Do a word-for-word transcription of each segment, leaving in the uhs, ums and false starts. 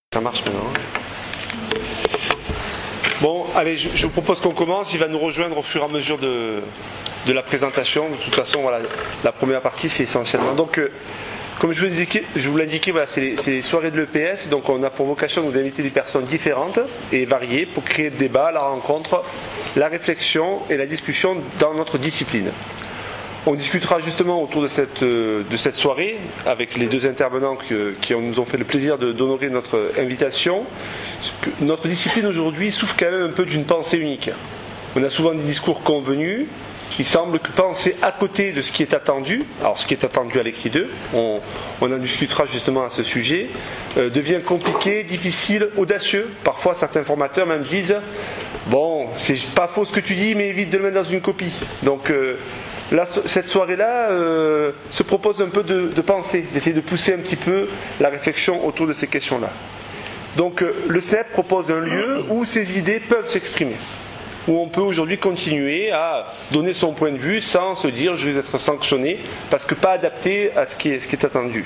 Ça marche maintenant. Bon, allez, je, je vous propose qu'on commence. Il va nous rejoindre au fur et à mesure de, de la présentation. De toute façon, voilà, la première partie, c'est essentiellement. Donc, euh, comme je vous l'indiquais, je vous l'indiquais, voilà, c'est les, c'est les soirées de l'E P S. Donc, on a pour vocation de vous inviter des personnes différentes et variées pour créer le débat, la rencontre, la réflexion et la discussion dans notre discipline. On discutera justement autour de cette, de cette soirée avec les deux intervenants que, qui nous ont fait le plaisir de, d'honorer notre invitation. Notre discipline aujourd'hui souffre quand même un peu d'une pensée unique. On a souvent des discours convenus. Il semble que penser à côté de ce qui est attendu, alors ce qui est attendu à l'écrit d'eux, on, on en discutera justement à ce sujet, euh, devient compliqué, difficile, audacieux. Parfois certains formateurs même disent bon, c'est pas faux ce que tu dis, mais évite de le mettre dans une copie. Donc euh, là, cette soirée-là euh, se propose un peu de, de penser, d'essayer de pousser un petit peu la réflexion autour de ces questions-là. Donc euh, le S N E P propose un lieu où ces idées peuvent s'exprimer, où on peut aujourd'hui continuer à donner son point de vue sans se dire je vais être sanctionné parce que pas adapté à ce qui est, ce qui est attendu.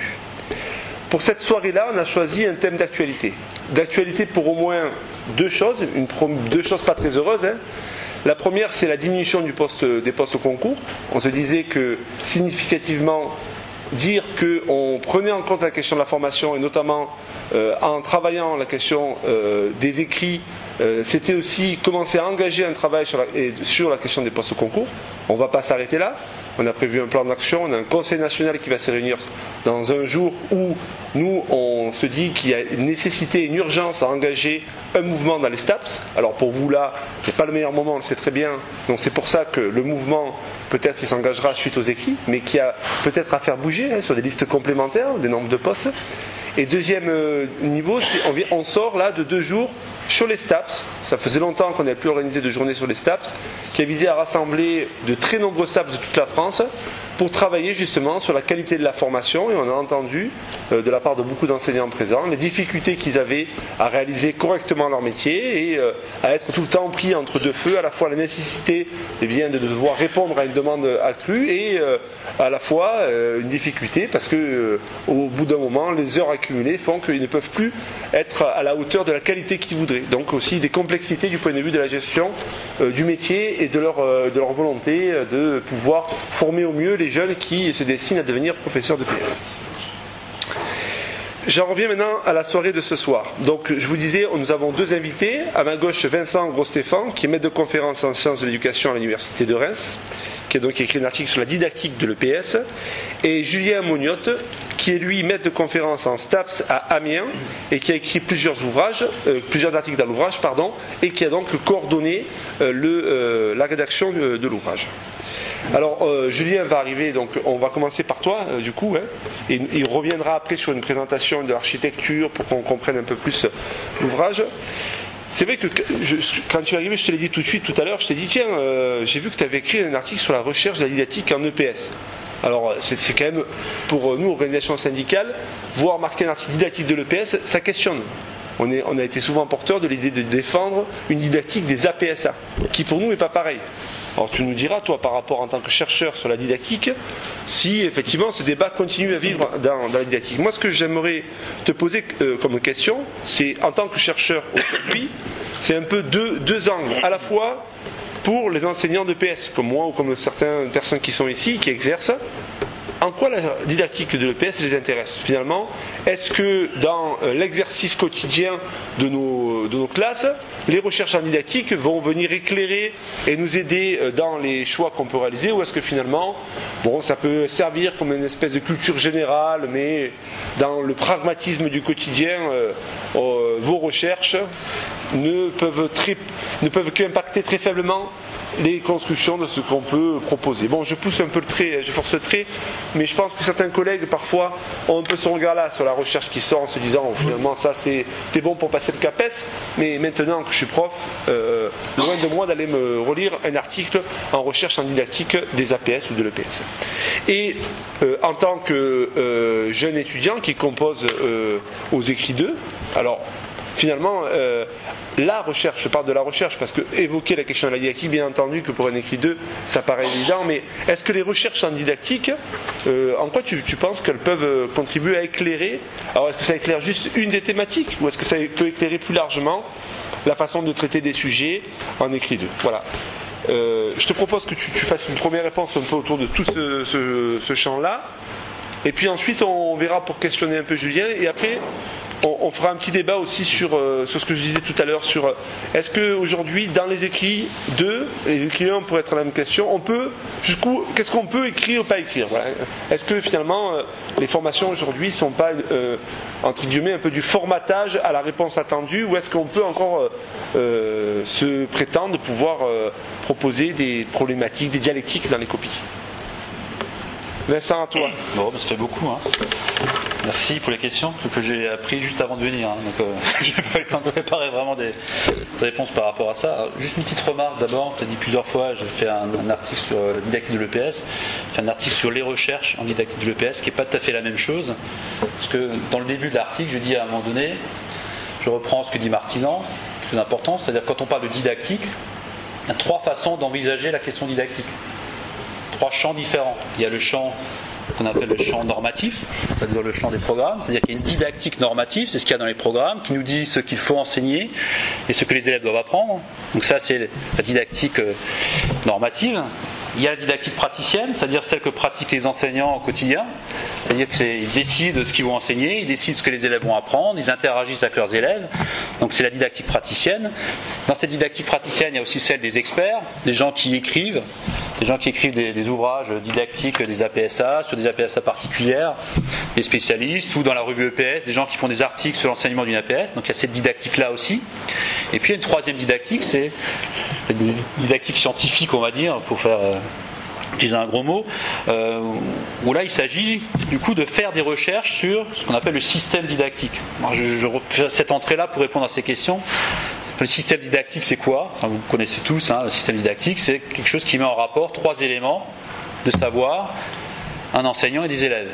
Pour cette soirée-là, on a choisi un thème d'actualité. D'actualité pour au moins deux choses, une, deux choses pas très heureuses. Hein. La première, c'est la diminution du poste, des postes au concours. On se disait que significativement, dire qu'on prenait en compte la question de la formation et notamment euh, en travaillant la question euh, des écrits, euh, c'était aussi commencer à engager un travail sur la, et, sur la question des postes au concours. On ne va pas s'arrêter là. On a prévu un plan d'action, on a un conseil national qui va se réunir dans un jour où nous, on se dit qu'il y a une nécessité, une urgence à engager un mouvement dans les S T A P S. Alors pour vous là, ce n'est pas le meilleur moment, on le sait très bien. Donc c'est pour ça que le mouvement, peut-être qu'il s'engagera suite aux écrits, mais qui a peut-être à faire bouger hein, sur des listes complémentaires, des nombres de postes. Et deuxième euh, niveau, c'est, on, vient, on sort là de deux jours sur les S T A P S. Ça faisait longtemps qu'on n'avait plus organisé de journée sur les S T A P S, qui a visé à rassembler de très nombreux S T A P S de toute la France pour travailler justement sur la qualité de la formation. Et on a entendu euh, de la part de beaucoup d'enseignants présents les difficultés qu'ils avaient à réaliser correctement leur métier et euh, à être tout le temps pris entre deux feux, à la fois la nécessité eh bien, de devoir répondre à une demande accrue et euh, à la fois euh, une difficulté parce que euh, au bout d'un moment les heures accumulées font qu'ils ne peuvent plus être à la hauteur de la qualité qu'ils voudraient. Donc aussi des complexités du point de vue de la gestion euh, du métier et de leur, euh, de leur volonté euh, de pouvoir former au mieux les jeunes qui se destinent à devenir professeurs de P S. J'en reviens maintenant à la soirée de ce soir. Donc je vous disais, nous avons deux invités. À ma gauche, Vincent Gros-Stéphane, qui est maître de conférence en sciences de l'éducation à l'université de Reims, qui a donc écrit un article sur la didactique de l'E P S, et Julien Mognotte, qui est lui maître de conférence en S T A P S à Amiens, et qui a écrit plusieurs ouvrages, euh, plusieurs articles dans l'ouvrage, pardon, et qui a donc coordonné euh, le, euh, la rédaction de, de l'ouvrage. Alors euh, Julien va arriver, donc on va commencer par toi euh, du coup, hein, et il reviendra après sur une présentation de l'architecture pour qu'on comprenne un peu plus l'ouvrage. C'est vrai que je, quand tu es arrivé, je te l'ai dit tout de suite tout à l'heure, je t'ai dit tiens, euh, j'ai vu que tu avais écrit un article sur la recherche de la didactique en E P S. Alors c'est, c'est quand même, pour nous, organisation syndicale, voir marquer un article didactique de l'E P S, ça questionne. On, est, on a été souvent porteur de l'idée de défendre une didactique des A P S A, qui pour nous n'est pas pareil. Alors tu nous diras, toi, par rapport en tant que chercheur sur la didactique, si effectivement ce débat continue à vivre dans, dans la didactique. Moi, ce que j'aimerais te poser euh, comme question, c'est en tant que chercheur aujourd'hui, c'est un peu deux, deux angles, à la fois pour les enseignants de P S, comme moi ou comme certaines personnes qui sont ici, qui exercent. En quoi la didactique de l'E P S les intéresse finalement? Est-ce que dans l'exercice quotidien de nos, de nos classes, les recherches en didactique vont venir éclairer et nous aider dans les choix qu'on peut réaliser, ou est-ce que finalement, bon, ça peut servir comme une espèce de culture générale, mais dans le pragmatisme du quotidien, euh, euh, vos recherches ne peuvent, très, ne peuvent qu'impacter très faiblement les constructions de ce qu'on peut proposer. Bon, je pousse un peu le trait, je force le trait, mais je pense que certains collègues parfois ont un peu ce regard-là sur la recherche qui sort en se disant oh, finalement ça c'est, c'est bon pour passer le CAPES, mais maintenant que je suis prof, euh, loin de moi d'aller me relire un article en recherche en didactique des A P S ou de l'E P S. Et euh, en tant que euh, jeune étudiant qui compose euh, aux écrits d'eux, alors finalement, euh, la recherche, je parle de la recherche, parce que évoquer la question de la didactique, bien entendu que pour un écrit deux, ça paraît évident, mais est-ce que les recherches en didactique, euh, en quoi tu, tu penses qu'elles peuvent contribuer à éclairer, alors est-ce que ça éclaire juste une des thématiques, ou est-ce que ça peut éclairer plus largement la façon de traiter des sujets en écrit deux? Voilà. Euh, je te propose que tu, tu fasses une première réponse un peu autour de tout ce, ce, ce champ-là, et puis ensuite on verra pour questionner un peu Julien, et après on, on fera un petit débat aussi sur, euh, sur ce que je disais tout à l'heure, sur euh, est-ce qu'aujourd'hui dans les écrits deux, les écrits un pourrait être la même question, on peut, jusqu'où, qu'est-ce qu'on peut écrire ou pas écrire, voilà. Est-ce que finalement euh, les formations aujourd'hui sont pas euh, entre guillemets un peu du formatage à la réponse attendue, ou est-ce qu'on peut encore euh, euh, se prétendre pouvoir euh, proposer des problématiques, des dialectiques dans les copies? Vincent, à toi. Bon, ça fait beaucoup. Hein. Merci pour les questions que j'ai appris juste avant de venir. Hein. Donc, euh, j'ai pas eu le temps de préparer vraiment des, des réponses par rapport à ça. Alors, juste une petite remarque d'abord. Tu as dit plusieurs fois, j'ai fait un, un article sur la didactique de l'E P S. J'ai fait un article sur les recherches en didactique de l'E P S, qui n'est pas tout à fait la même chose. Parce que dans le début de l'article, je dis à un moment donné, je reprends ce que dit Martinand, quelque chose d'important, c'est-à-dire quand on parle de didactique, il y a trois façons d'envisager la question didactique. Trois champs différents. Il y a le champ qu'on appelle le champ normatif, c'est-à-dire le champ des programmes, c'est-à-dire qu'il y a une didactique normative, c'est ce qu'il y a dans les programmes, qui nous dit ce qu'il faut enseigner et ce que les élèves doivent apprendre. Donc ça, c'est la didactique normative. Il y a la didactique praticienne, c'est-à-dire celle que pratiquent les enseignants au quotidien, c'est-à-dire qu'ils décident de ce qu'ils vont enseigner, ils décident ce que les élèves vont apprendre, ils interagissent avec leurs élèves, donc c'est la didactique praticienne. Dans cette didactique praticienne, il y a aussi celle des experts, des gens qui écrivent, des gens qui écrivent des, des ouvrages didactiques, des A P S A, sur des A P S A particulières, des spécialistes, ou dans la revue E P S, des gens qui font des articles sur l'enseignement d'une A P S, donc il y a cette didactique-là aussi. Et puis il y a une troisième didactique, c'est la didactique scientifique, on va dire, pour faire... Euh, utiliser un gros mot, euh, où là il s'agit du coup de faire des recherches sur ce qu'on appelle le système didactique. Alors, je, je refais cette entrée-là pour répondre à ces questions. Le système didactique, c'est quoi? Enfin, vous connaissez tous, hein, le système didactique, c'est quelque chose qui met en rapport trois éléments de savoir, un enseignant et des élèves.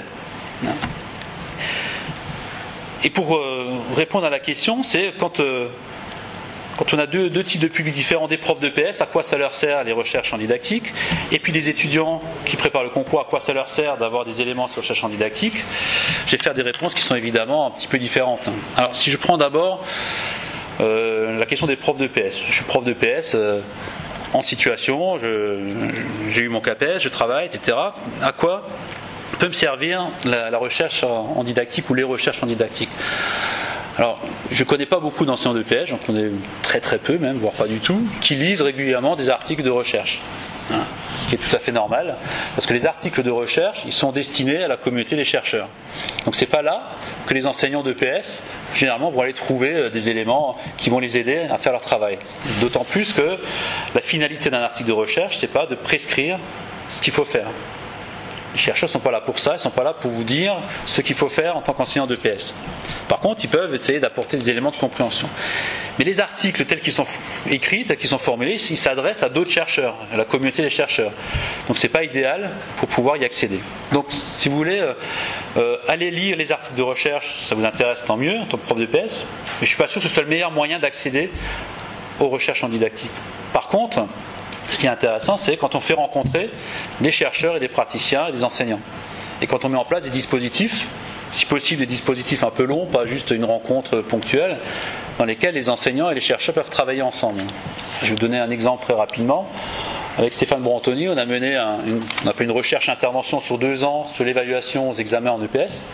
Et pour euh, répondre à la question, c'est quand... Euh, Quand on a deux, deux types de publics différents, des profs de P S, à quoi ça leur sert les recherches en didactique, et puis des étudiants qui préparent le concours, à quoi ça leur sert d'avoir des éléments sur la recherche en didactique, je vais faire des réponses qui sont évidemment un petit peu différentes. Alors si je prends d'abord euh, la question des profs de P S. Je suis prof de P S euh, en situation, je, j'ai eu mon C A P S, je travaille, et cetera. À quoi peut me servir la, la recherche en didactique ou les recherches en didactique? Alors, je ne connais pas beaucoup d'enseignants de P S, j'en connais très très peu même, voire pas du tout, qui lisent régulièrement des articles de recherche. Hein, ce qui est tout à fait normal, parce que les articles de recherche, ils sont destinés à la communauté des chercheurs. Donc c'est pas là que les enseignants de P S, généralement, vont aller trouver des éléments qui vont les aider à faire leur travail. D'autant plus que la finalité d'un article de recherche, c'est pas de prescrire ce qu'il faut faire. Les chercheurs ne sont pas là pour ça, ils ne sont pas là pour vous dire ce qu'il faut faire en tant qu'enseignant de P S. Par contre, ils peuvent essayer d'apporter des éléments de compréhension. Mais les articles tels qu'ils sont écrits, tels qu'ils sont formulés, ils s'adressent à d'autres chercheurs, à la communauté des chercheurs. Donc c'est pas idéal pour pouvoir y accéder. Donc, si vous voulez, euh, euh, allez lire les articles de recherche, ça vous intéresse, tant mieux, en tant que prof de P S, mais je suis pas sûr que ce soit le meilleur moyen d'accéder aux recherches en didactique. Par contre, ce qui est intéressant, c'est quand on fait rencontrer des chercheurs et des praticiens et des enseignants. Et quand on met en place des dispositifs, si possible des dispositifs un peu longs, pas juste une rencontre ponctuelle, dans lesquels les enseignants et les chercheurs peuvent travailler ensemble. Je vais vous donner un exemple très rapidement. Avec Stéphane Brantoni, on a mené un, une, on a fait une recherche-intervention sur deux ans sur l'évaluation aux examens en E P S.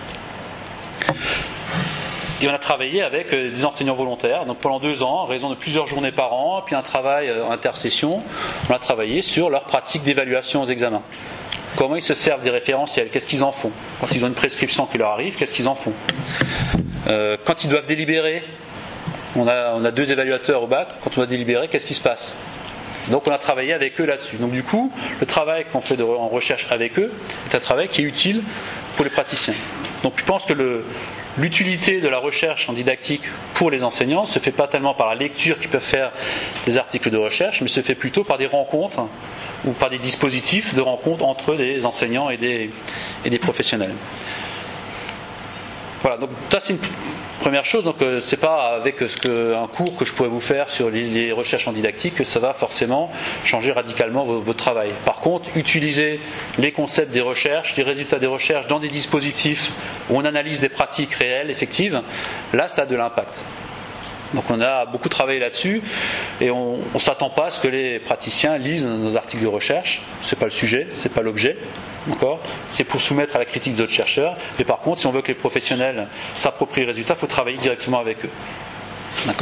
Et on a travaillé avec des enseignants volontaires, donc pendant deux ans, à raison de plusieurs journées par an, puis un travail en intersession, on a travaillé sur leur pratique d'évaluation aux examens. Comment ils se servent des référentiels, qu'est-ce qu'ils en font? Quand ils ont une prescription qui leur arrive, qu'est-ce qu'ils en font? euh, Quand ils doivent délibérer, on a, on a deux évaluateurs au bac, quand on doit délibérer, qu'est-ce qui se passe? Donc on a travaillé avec eux là-dessus. Donc du coup, le travail qu'on fait de, en recherche avec eux est un travail qui est utile pour les praticiens. Donc je pense que le l'utilité de la recherche en didactique pour les enseignants se fait pas tellement par la lecture qu'ils peuvent faire des articles de recherche, mais se fait plutôt par des rencontres ou par des dispositifs de rencontres entre des enseignants et des, et des professionnels. Voilà, donc ça c'est une première chose. Donc euh, c'est pas avec ce que, un cours que je pourrais vous faire sur les, les recherches en didactique que ça va forcément changer radicalement votre, votre travail. Par contre, utiliser les concepts des recherches, les résultats des recherches dans des dispositifs où on analyse des pratiques réelles, effectives, là ça a de l'impact. Donc on a beaucoup travaillé là-dessus et on ne s'attend pas à ce que les praticiens lisent nos articles de recherche. C'est pas le sujet, c'est pas l'objet. D'accord ? C'est pour soumettre à la critique des autres chercheurs. Mais par contre, si on veut que les professionnels s'approprient les résultats, il faut travailler directement avec eux. D'accord ?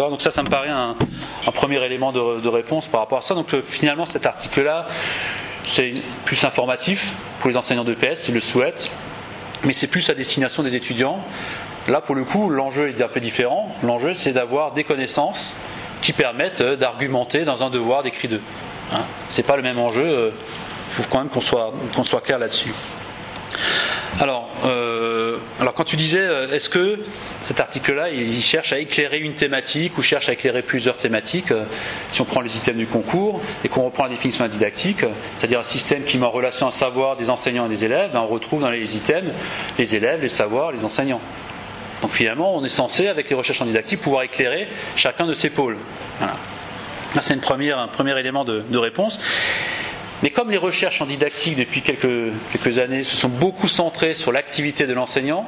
Donc ça, ça me paraît un, un premier élément de, de réponse par rapport à ça. Donc euh, finalement, cet article-là, c'est plus informatif pour les enseignants d'E P S s'ils le souhaitent, mais c'est plus à destination des étudiants. Là, pour le coup, l'enjeu est un peu différent. L'enjeu, c'est d'avoir des connaissances qui permettent d'argumenter dans un devoir d'écrit d'eux. Hein, c'est pas le même enjeu. Il faut quand même qu'on soit, qu'on soit clair là-dessus. Alors, euh, alors, quand tu disais, est-ce que cet article-là, il cherche à éclairer une thématique ou cherche à éclairer plusieurs thématiques, si on prend les items du concours et qu'on reprend la définition de la didactique, c'est-à-dire un système qui met en relation un savoir des enseignants et des élèves, ben on retrouve dans les items les élèves, les savoirs, les enseignants. Donc finalement, on est censé, avec les recherches en didactique, pouvoir éclairer chacun de ces pôles. Voilà. Là, c'est une première, un premier élément de, de réponse. Mais comme les recherches en didactique, depuis quelques, quelques années, se sont beaucoup centrées sur l'activité de l'enseignant,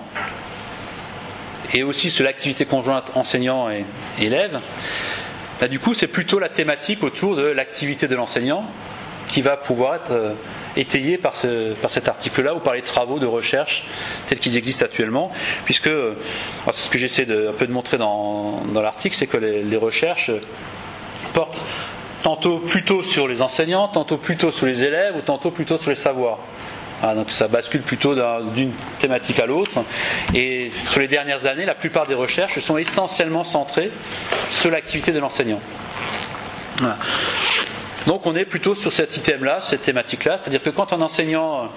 et aussi sur l'activité conjointe enseignant et, et élève, bah, du coup, c'est plutôt la thématique autour de l'activité de l'enseignant qui va pouvoir être euh, étayée par, ce, par cet article-là ou par les travaux de recherche tels qu'ils existent actuellement, puisque euh, ce que j'essaie de, un peu de montrer dans, dans l'article, c'est que les, les recherches portent tantôt plutôt sur les enseignants, tantôt plutôt sur les élèves ou tantôt plutôt sur les savoirs. Ah, donc ça bascule plutôt d'un, d'une thématique à l'autre. Et sur les dernières années, la plupart des recherches sont essentiellement centrées sur l'activité de l'enseignant. Voilà. Donc on est plutôt sur cet item-là, cette thématique-là, c'est-à-dire que quand un enseignant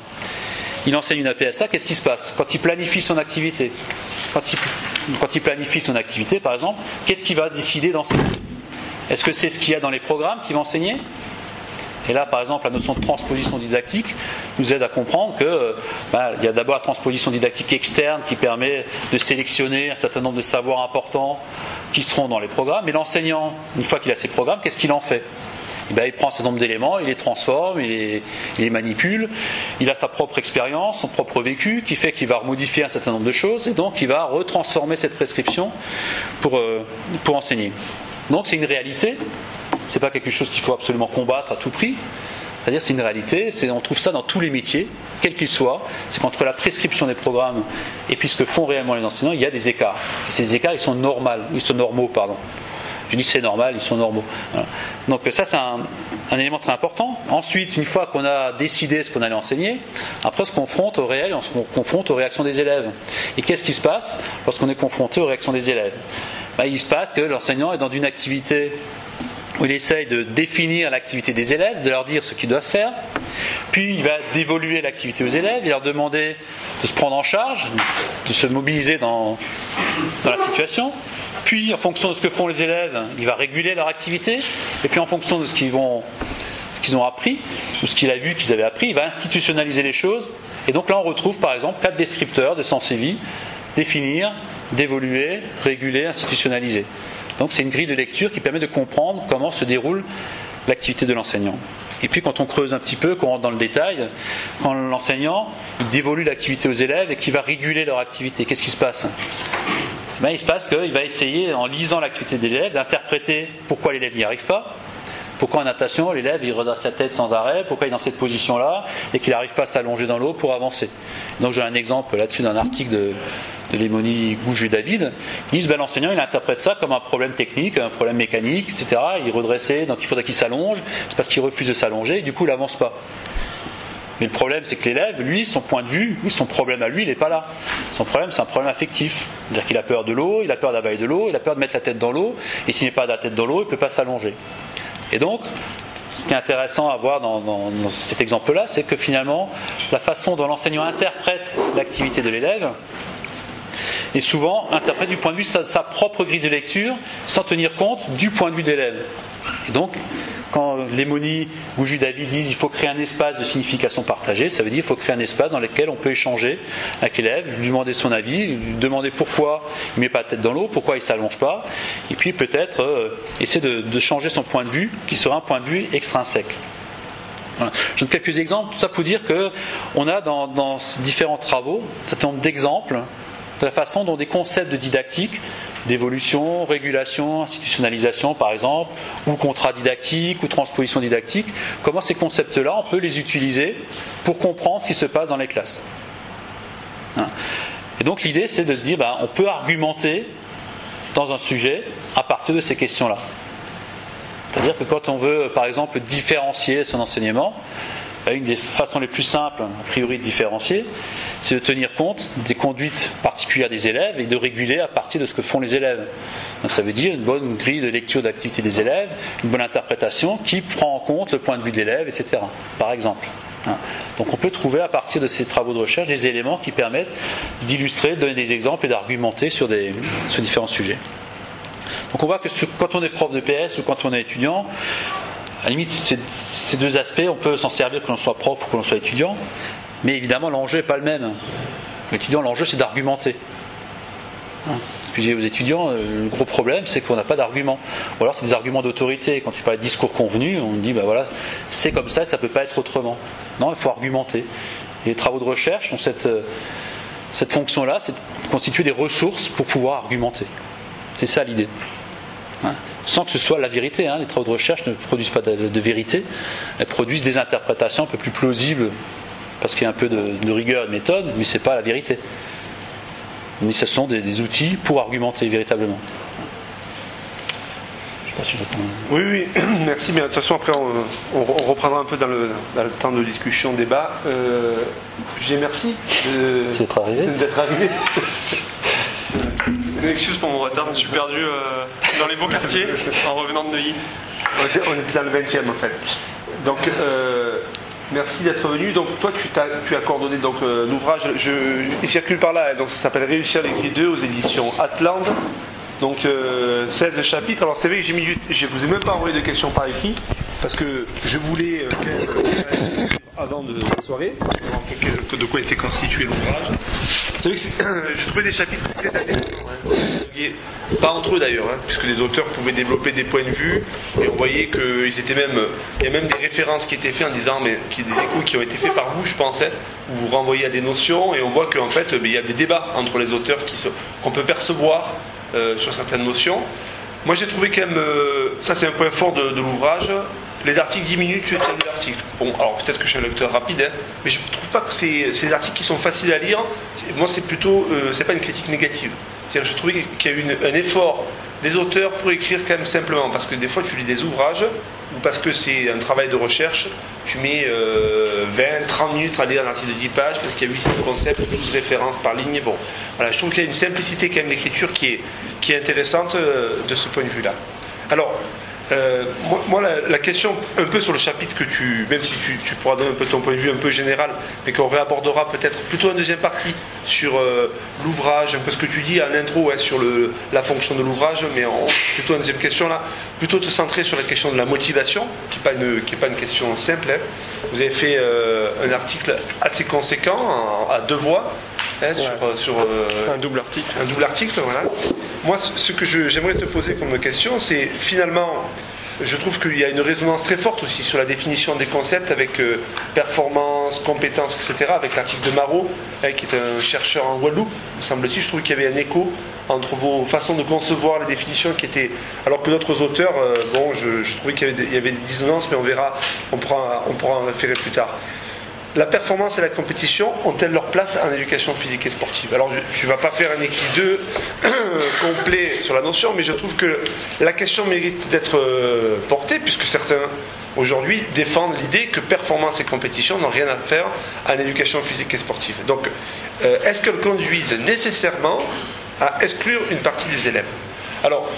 il enseigne une A P S A, qu'est-ce qui se passe ? Quand il planifie son activité, quand il, quand il planifie son activité par exemple, qu'est-ce qu'il va décider d'enseigner ? Est-ce que c'est ce qu'il y a dans les programmes qu'il va enseigner ? Et là, par exemple, la notion de transposition didactique nous aide à comprendre que bah, il y a d'abord la transposition didactique externe qui permet de sélectionner un certain nombre de savoirs importants qui seront dans les programmes. Mais l'enseignant, une fois qu'il a ses programmes, qu'est-ce qu'il en fait ? Et ben, il prend un certain nombre d'éléments, il les transforme, il les, il les manipule, il a sa propre expérience, son propre vécu, qui fait qu'il va remodifier un certain nombre de choses, et donc il va retransformer cette prescription pour, euh, pour enseigner. Donc c'est une réalité, c'est pas quelque chose qu'il faut absolument combattre à tout prix, c'est-à-dire c'est une réalité, c'est, on trouve ça dans tous les métiers, quels qu'ils soient, c'est qu'entre la prescription des programmes et puis ce que font réellement les enseignants, il y a des écarts. Et ces écarts, ils sont normaux, ils sont normaux, pardon. Je dis c'est normal, ils sont normaux. Voilà. Donc ça c'est un, un élément très important. Ensuite, une fois qu'on a décidé ce qu'on allait enseigner, après on se confronte au réel, on se confronte aux réactions des élèves. Et qu'est-ce qui se passe lorsqu'on est confronté aux réactions des élèves ? Ben, il se passe que l'enseignant est dans une activité où il essaye de définir l'activité des élèves, de leur dire ce qu'ils doivent faire, puis il va dévoluer l'activité aux élèves, il leur demander de se prendre en charge, de se mobiliser dans, dans la situation. Puis, en fonction de ce que font les élèves, il va réguler leur activité. Et puis, en fonction de ce qu'ils vont, ce qu'ils ont appris, ou ce qu'il a vu qu'ils avaient appris, il va institutionnaliser les choses. Et donc là, on retrouve, par exemple, quatre descripteurs de sens et vie. Définir, dévoluer, réguler, institutionnaliser. Donc, c'est une grille de lecture qui permet de comprendre comment se déroule l'activité de l'enseignant. Et puis, quand on creuse un petit peu, qu'on rentre dans le détail, quand l'enseignant il dévolue l'activité aux élèves et qu'il va réguler leur activité, qu'est-ce qui se passe ? Ben, il se passe qu'il va essayer, en lisant l'activité de l'élève, d'interpréter pourquoi l'élève n'y arrive pas, pourquoi en natation l'élève il redresse sa tête sans arrêt, pourquoi il est dans cette position-là et qu'il n'arrive pas à s'allonger dans l'eau pour avancer. Donc j'ai un exemple là-dessus d'un article de, de Lémonie, Gouge et David, qui disent ben, l'enseignant il interprète ça comme un problème technique, un problème mécanique, et cetera. Il est redressé, donc il faudrait qu'il s'allonge, c'est parce qu'il refuse de s'allonger et du coup il n'avance pas. Mais le problème, c'est que l'élève, lui, son point de vue, lui, son problème à lui, il n'est pas là. Son problème, c'est un problème affectif. C'est-à-dire qu'il a peur de l'eau, il a peur d'avaler de l'eau, il a peur de mettre la tête dans l'eau, et s'il n'est pas de la tête dans l'eau, il ne peut pas s'allonger. Et donc, ce qui est intéressant à voir dans, dans, dans cet exemple-là, c'est que finalement, la façon dont l'enseignant interprète l'activité de l'élève est souvent interprétée du point de vue de sa, sa propre grille de lecture, sans tenir compte du point de vue de l'élève. Et donc, quand Lemony ou Judavi disent il faut créer un espace de signification partagée, ça veut dire qu'il faut créer un espace dans lequel on peut échanger avec l'élève, lui demander son avis, lui demander pourquoi il ne met pas la tête dans l'eau, pourquoi il ne s'allonge pas, et puis peut-être euh, essayer de, de changer son point de vue, qui sera un point de vue extrinsèque. Voilà. Je donne quelques exemples, tout ça pour dire qu'on a dans, dans différents travaux un certain nombre d'exemples de la façon dont des concepts de didactique, d'évolution, régulation, institutionnalisation par exemple, ou contrat didactique, ou transposition didactique, comment ces concepts-là, on peut les utiliser pour comprendre ce qui se passe dans les classes. Et donc l'idée c'est de se dire, ben, on peut argumenter dans un sujet à partir de ces questions-là. C'est-à-dire que quand on veut, par exemple, différencier son enseignement, une des façons les plus simples, a priori, de différencier, c'est de tenir compte des conduites particulières des élèves et de réguler à partir de ce que font les élèves. Donc ça veut dire une bonne grille de lecture d'activité des élèves, une bonne interprétation qui prend en compte le point de vue de l'élève, et cetera. Par exemple. Donc on peut trouver à partir de ces travaux de recherche des éléments qui permettent d'illustrer, de donner des exemples et d'argumenter sur, des, sur différents sujets. Donc on voit que quand on est prof de P S ou quand on est étudiant, à la limite ces, ces deux aspects, on peut s'en servir que l'on soit prof ou que l'on soit étudiant, mais évidemment l'enjeu n'est pas le même. L'étudiant, l'enjeu c'est d'argumenter. Puis j'ai aux étudiants, le gros problème c'est qu'on n'a pas d'arguments. Ou alors c'est des arguments d'autorité. Quand tu parles de discours convenu, on dit ben voilà, c'est comme ça, ça ne peut pas être autrement. Non, il faut argumenter. Et les travaux de recherche ont cette, cette fonction-là, c'est de constituer des ressources pour pouvoir argumenter. C'est ça l'idée. Hein, sans que ce soit la vérité. Hein. Les travaux de recherche ne produisent pas de, de vérité. Elles produisent des interprétations un peu plus plausibles parce qu'il y a un peu de, de rigueur et de méthode, mais ce n'est pas la vérité. Mais ce sont des, des outils pour argumenter véritablement. Je sais pas si je réponds. Oui, oui, merci. Mais de toute façon, après, on, on, on reprendra un peu dans le, dans le temps de discussion, débat. Euh, je dis merci de, d'être arrivé. D'être arrivé. Une excuse pour mon retard, je me suis perdu euh, dans les beaux quartiers en revenant de Neuilly. On était, on était dans le vingtième en fait. Donc, euh, merci d'être venu. Donc, toi, tu, t'as, tu as coordonné donc, euh, l'ouvrage, je, il circule par là, donc ça s'appelle Réussir l'écrit deux aux éditions Atland. Donc, euh, seize chapitres. Alors, c'est vrai que j'ai mis, je vous ai même pas envoyé de questions par écrit, parce que je voulais, euh, avant de la soirée, de quoi était constitué l'ouvrage. C'est vrai que c'est, je trouvais des chapitres très intéressants, hein. Pas entre eux d'ailleurs, hein, puisque les auteurs pouvaient développer des points de vue, et on voyait qu'ils étaient même, il y a même des références qui étaient faites en disant, mais qui des échos qui ont été faits par vous, je pensais, où vous renvoyez à des notions, et on voit qu'en fait, il y a des débats entre les auteurs qui se, qu'on peut percevoir euh, sur certaines notions. Moi j'ai trouvé quand même, euh, ça c'est un point fort de, de l'ouvrage, les articles dix minutes, tu tiens l'article. Bon, alors peut-être que je suis un lecteur rapide, hein, mais je ne trouve pas que c'est, c'est des articles qui sont faciles à lire. C'est, moi c'est plutôt, euh, c'est pas une critique négative. C'est-à-dire, je trouvais qu'il y a eu une, un effort des auteurs pour écrire quand même simplement, parce que des fois tu lis des ouvrages, ou parce que c'est un travail de recherche, tu mets euh, vingt, trente minutes à lire un article de dix pages, parce qu'il y a huit cents concepts, douze références par ligne. Bon, voilà, je trouve qu'il y a une simplicité quand même d'écriture qui est, qui est intéressante euh, de ce point de vue-là. Alors, Euh, moi, moi la, la question un peu sur le chapitre que tu, même si tu, tu pourras donner un peu ton point de vue un peu général, mais qu'on réabordera peut-être plutôt en deuxième partie sur euh, l'ouvrage, un peu ce que tu dis en intro, ouais, sur le, la fonction de l'ouvrage, mais en, plutôt en deuxième question là, plutôt te centrer sur la question de la motivation, qui n'est pas une, qui est pas une question simple. Hein. Vous avez fait euh, un article assez conséquent en, à deux voix. Hein, sur, ouais. sur euh, un double article. Un double article, voilà. Moi, ce que je, j'aimerais te poser comme question, c'est finalement, je trouve qu'il y a une résonance très forte aussi sur la définition des concepts avec euh, performance, compétence, et cetera. Avec l'article de Marot, hein, qui est un chercheur en Guadeloupe, me semble-t-il. Je trouve qu'il y avait un écho entre vos façons de concevoir les définitions qui étaient, alors que d'autres auteurs, euh, bon, je, je trouvais qu'il y avait, des, il y avait des dissonances, mais on verra, on pourra, on pourra en référer plus tard. La performance et la compétition ont-elles leur place en éducation physique et sportive? Alors je ne vais pas faire un écrit deux complet sur la notion, mais je trouve que la question mérite d'être euh, portée, puisque certains aujourd'hui défendent l'idée que performance et compétition n'ont rien à faire en éducation physique et sportive. Donc euh, est-ce qu'elles conduisent nécessairement à exclure une partie des élèves? Alors,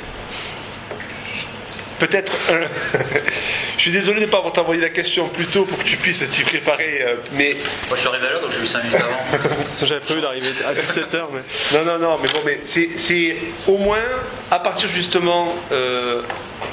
peut-être un... je suis désolé de ne pas avoir t'envoyé la question plus tôt pour que tu puisses t'y préparer, euh, mais... Moi je suis arrivé à l'heure, donc j'ai eu cinq minutes avant. J'avais prévu d'arriver à dix-sept heures, mais... Non, non, non, mais bon, mais c'est, c'est au moins à partir justement euh,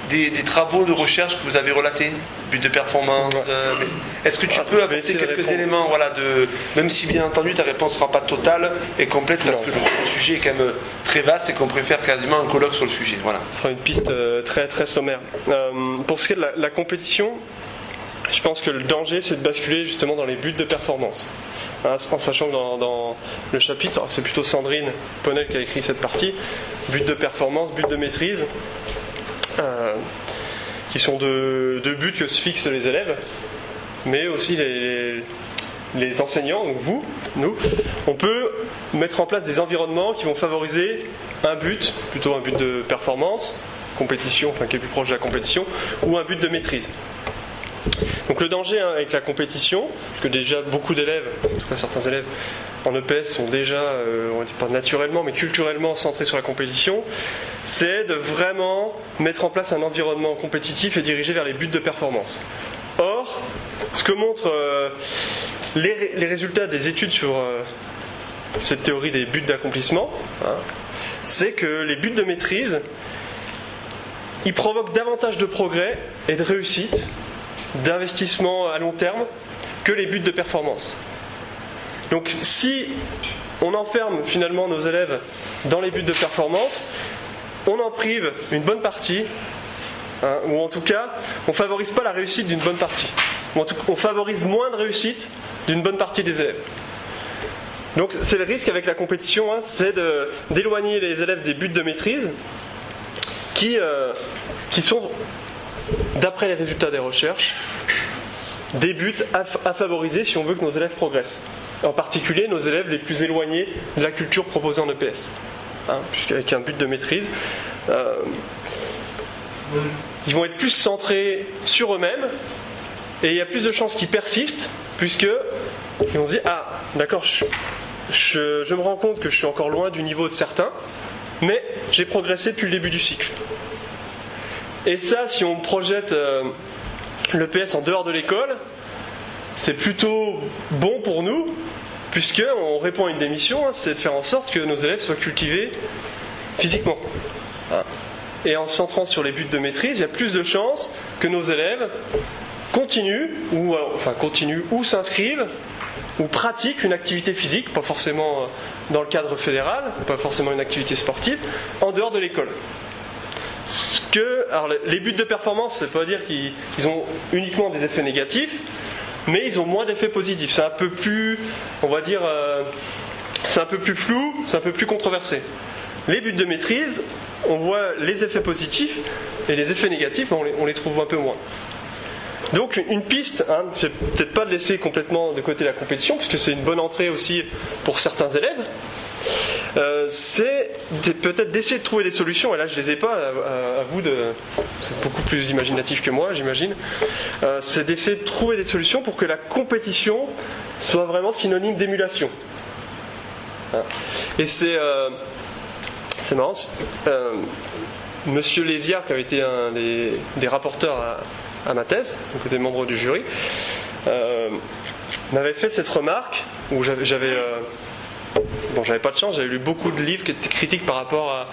des, des travaux de recherche que vous avez relatés, but de performance. Ouais. Euh, mais est-ce que tu ah, peux apporter quelques éléments, voilà, de, même si bien entendu ta réponse ne sera pas totale et complète, parce non. que le sujet est quand même très vaste et qu'on préfère quasiment un colloque sur le sujet. Voilà. Ce sera une piste euh, très très sommaire. Euh, pour ce qui est de la, la compétition, je pense que le danger, c'est de basculer justement dans les buts de performance. Hein, en sachant que dans, dans le chapitre, c'est plutôt Sandrine Ponel qui a écrit cette partie, but de performance, but de maîtrise, euh, qui sont deux, deux buts que se fixent les élèves, mais aussi les, les enseignants, donc vous, nous. On peut mettre en place des environnements qui vont favoriser un but, plutôt un but de performance, compétition, enfin qui est plus proche de la compétition, ou un but de maîtrise. Donc le danger hein, avec la compétition, parce que déjà beaucoup d'élèves, en tout cas certains élèves en E P S sont déjà, euh, on va dire pas naturellement, mais culturellement centrés sur la compétition, c'est de vraiment mettre en place un environnement compétitif et dirigé vers les buts de performance. Or, ce que montrent euh, les, les résultats des études sur euh, cette théorie des buts d'accomplissement, hein, c'est que les buts de maîtrise, ils provoquent davantage de progrès et de réussite, d'investissement à long terme, que les buts de performance. Donc si on enferme finalement nos élèves dans les buts de performance, on en prive une bonne partie, hein, ou en tout cas on ne favorise pas la réussite d'une bonne partie, ou en tout cas on favorise moins de réussite d'une bonne partie des élèves. Donc c'est le risque avec la compétition, hein, c'est de, d'éloigner les élèves des buts de maîtrise qui, euh, qui sont, d'après les résultats des recherches, des buts à, à favoriser si on veut que nos élèves progressent. En particulier nos élèves les plus éloignés de la culture proposée en E P S. Hein, puisqu'avec un but de maîtrise, euh, ils vont être plus centrés sur eux-mêmes et il y a plus de chances qu'ils persistent, puisque ils vont se dire, ah d'accord, je, je, je me rends compte que je suis encore loin du niveau de certains, mais j'ai progressé depuis le début du cycle. Et ça, si on projette euh, l'E P S en dehors de l'école, c'est plutôt bon pour nous, puisqu'on répond à une des missions, hein, c'est de faire en sorte que nos élèves soient cultivés physiquement. Ah. Et en se centrant sur les buts de maîtrise, il y a plus de chances que nos élèves continuent, ou, euh, enfin, continuent, ou s'inscrivent, ou pratiquent une activité physique, pas forcément dans le cadre fédéral, pas forcément une activité sportive, en dehors de l'école. Ce que, alors les buts de performance, ça ne veut pas dire qu'ils ils ont uniquement des effets négatifs, mais ils ont moins d'effets positifs. C'est un peu plus, on va dire, euh, c'est un peu plus flou, c'est un peu plus controversé. Les buts de maîtrise, on voit les effets positifs, et les effets négatifs, on les, on les trouve un peu moins. Donc une piste, hein, c'est peut-être pas de laisser complètement de côté la compétition, puisque c'est une bonne entrée aussi pour certains élèves, euh, c'est peut-être d'essayer de trouver des solutions, et là je les ai pas, à, à, à vous de... c'est beaucoup plus imaginatif que moi j'imagine, euh, c'est d'essayer de trouver des solutions pour que la compétition soit vraiment synonyme d'émulation. Hein. Et c'est, euh, c'est marrant, c'est, euh, Monsieur Léziard, qui avait été un des, des rapporteurs à à ma thèse, donc côté membre du jury, euh, m'avait fait cette remarque où j'avais, j'avais euh, bon, j'avais pas de chance, j'avais lu beaucoup de livres qui étaient critiques par rapport à,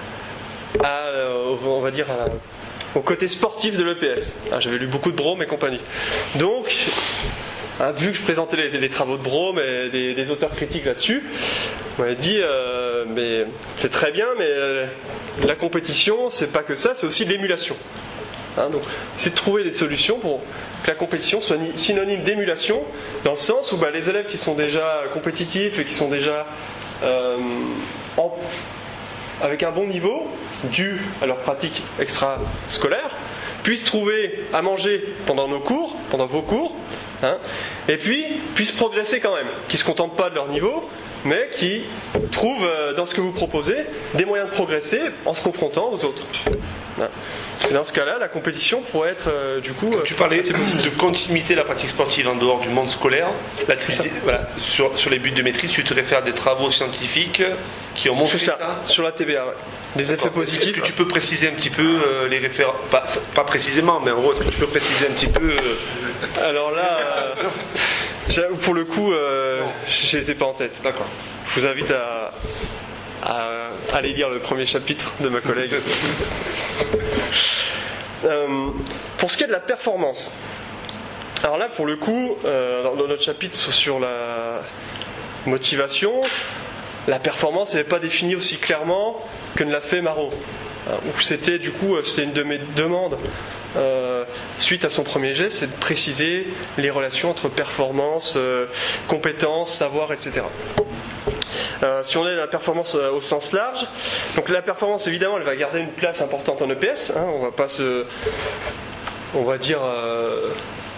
à euh, on va dire, à, au côté sportif de l'E P S. Ah, j'avais lu beaucoup de Brome et compagnie. Donc, ah, vu que je présentais les, les travaux de Brome et des, des auteurs critiques là-dessus, on m'avait dit, euh, mais c'est très bien, mais euh, la compétition, c'est pas que ça, c'est aussi de l'émulation. Hein, donc, c'est de trouver des solutions pour que la compétition soit synonyme d'émulation, dans le sens où bah, les élèves qui sont déjà compétitifs et qui sont déjà euh, en, avec un bon niveau, dû à leur pratique extrascolaire, puissent trouver à manger pendant nos cours, pendant vos cours, hein, et puis puissent progresser quand même, qui ne se contentent pas de leur niveau, mais qui trouvent euh, dans ce que vous proposez des moyens de progresser en se confrontant aux autres. Hein. Et dans ce cas-là, la compétition pourrait être euh, du coup. Euh, tu parlais de continuité de la pratique sportive en dehors du monde scolaire. Là, voilà, sur, sur les buts de maîtrise, tu te réfères à des travaux scientifiques qui ont montré ça, ça sur la T B A, ouais. Des effets positifs. Est-ce que tu peux préciser un petit peu euh, les références, pas, pas précisément, mais en gros, est-ce que tu peux préciser un petit peu euh... Alors là, euh, pour le coup, euh, je ne les ai pas en tête. D'accord. Je vous invite à. à aller lire le premier chapitre de ma collègue. Euh, pour ce qui est de la performance, alors là, pour le coup, euh, dans notre chapitre sur la motivation, la performance n'est pas définie aussi clairement que ne l'a fait Marot. Où c'était du coup, c'était une de mes demandes euh, suite à son premier geste, c'est de préciser les relations entre performance, euh, compétence, savoir, et cetera. Euh, si on est dans la performance euh, au sens large, donc la performance évidemment, elle va garder une place importante en E P S. Hein, on va pas se, on va dire. Euh,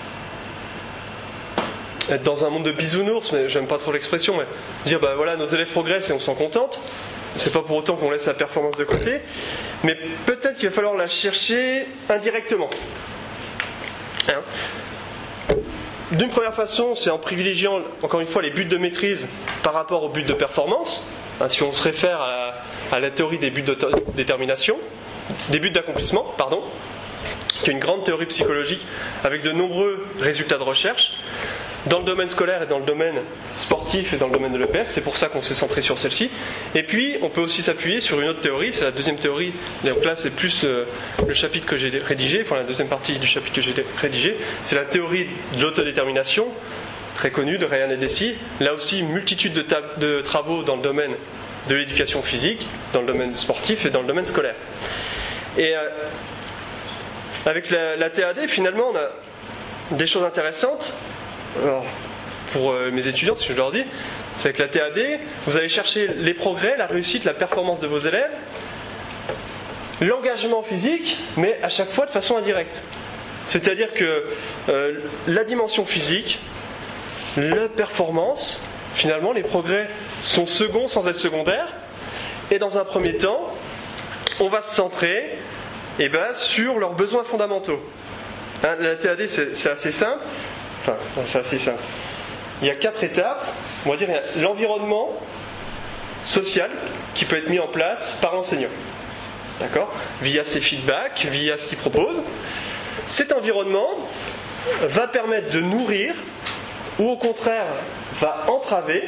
être dans un monde de bisounours, mais j'aime pas trop l'expression, mais dire bah voilà, nos élèves progressent et on s'en contente. C'est pas pour autant qu'on laisse la performance de côté, mais peut-être qu'il va falloir la chercher indirectement. Hein? D'une première façon, c'est en privilégiant encore une fois les buts de maîtrise par rapport aux buts de performance. Hein, si on se réfère à, à la théorie des buts de détermination, des buts d'accomplissement, pardon, qui est une grande théorie psychologique avec de nombreux résultats de recherche. Dans le domaine scolaire et dans le domaine sportif et dans le domaine de l'E P S, c'est pour ça qu'on s'est centré sur celle-ci. Et puis, on peut aussi s'appuyer sur une autre théorie, c'est la deuxième théorie. Donc là, c'est plus euh, le chapitre que j'ai rédigé, enfin la deuxième partie du chapitre que j'ai rédigé, c'est la théorie de l'autodétermination, très connue, de Ryan et Deci. Là aussi, une multitude de, ta- de travaux dans le domaine de l'éducation physique, dans le domaine sportif et dans le domaine scolaire. Et euh, avec la, la T A D, finalement, on a des choses intéressantes. Alors, pour euh, mes étudiants, ce que je leur dis, c'est que la T A D, vous allez chercher les progrès, la réussite, la performance de vos élèves, l'engagement physique, mais à chaque fois de façon indirecte. C'est-à-dire que euh, la dimension physique, la performance, finalement, les progrès sont seconds sans être secondaires, et dans un premier temps, on va se centrer eh ben, sur leurs besoins fondamentaux. Hein, la T A D, c'est, c'est assez simple. Enfin, c'est assez simple. Il y a quatre étapes. On va dire il y a l'environnement social qui peut être mis en place par l'enseignant. D'accord ? Via ses feedbacks, via ce qu'il propose. Cet environnement va permettre de nourrir ou au contraire va entraver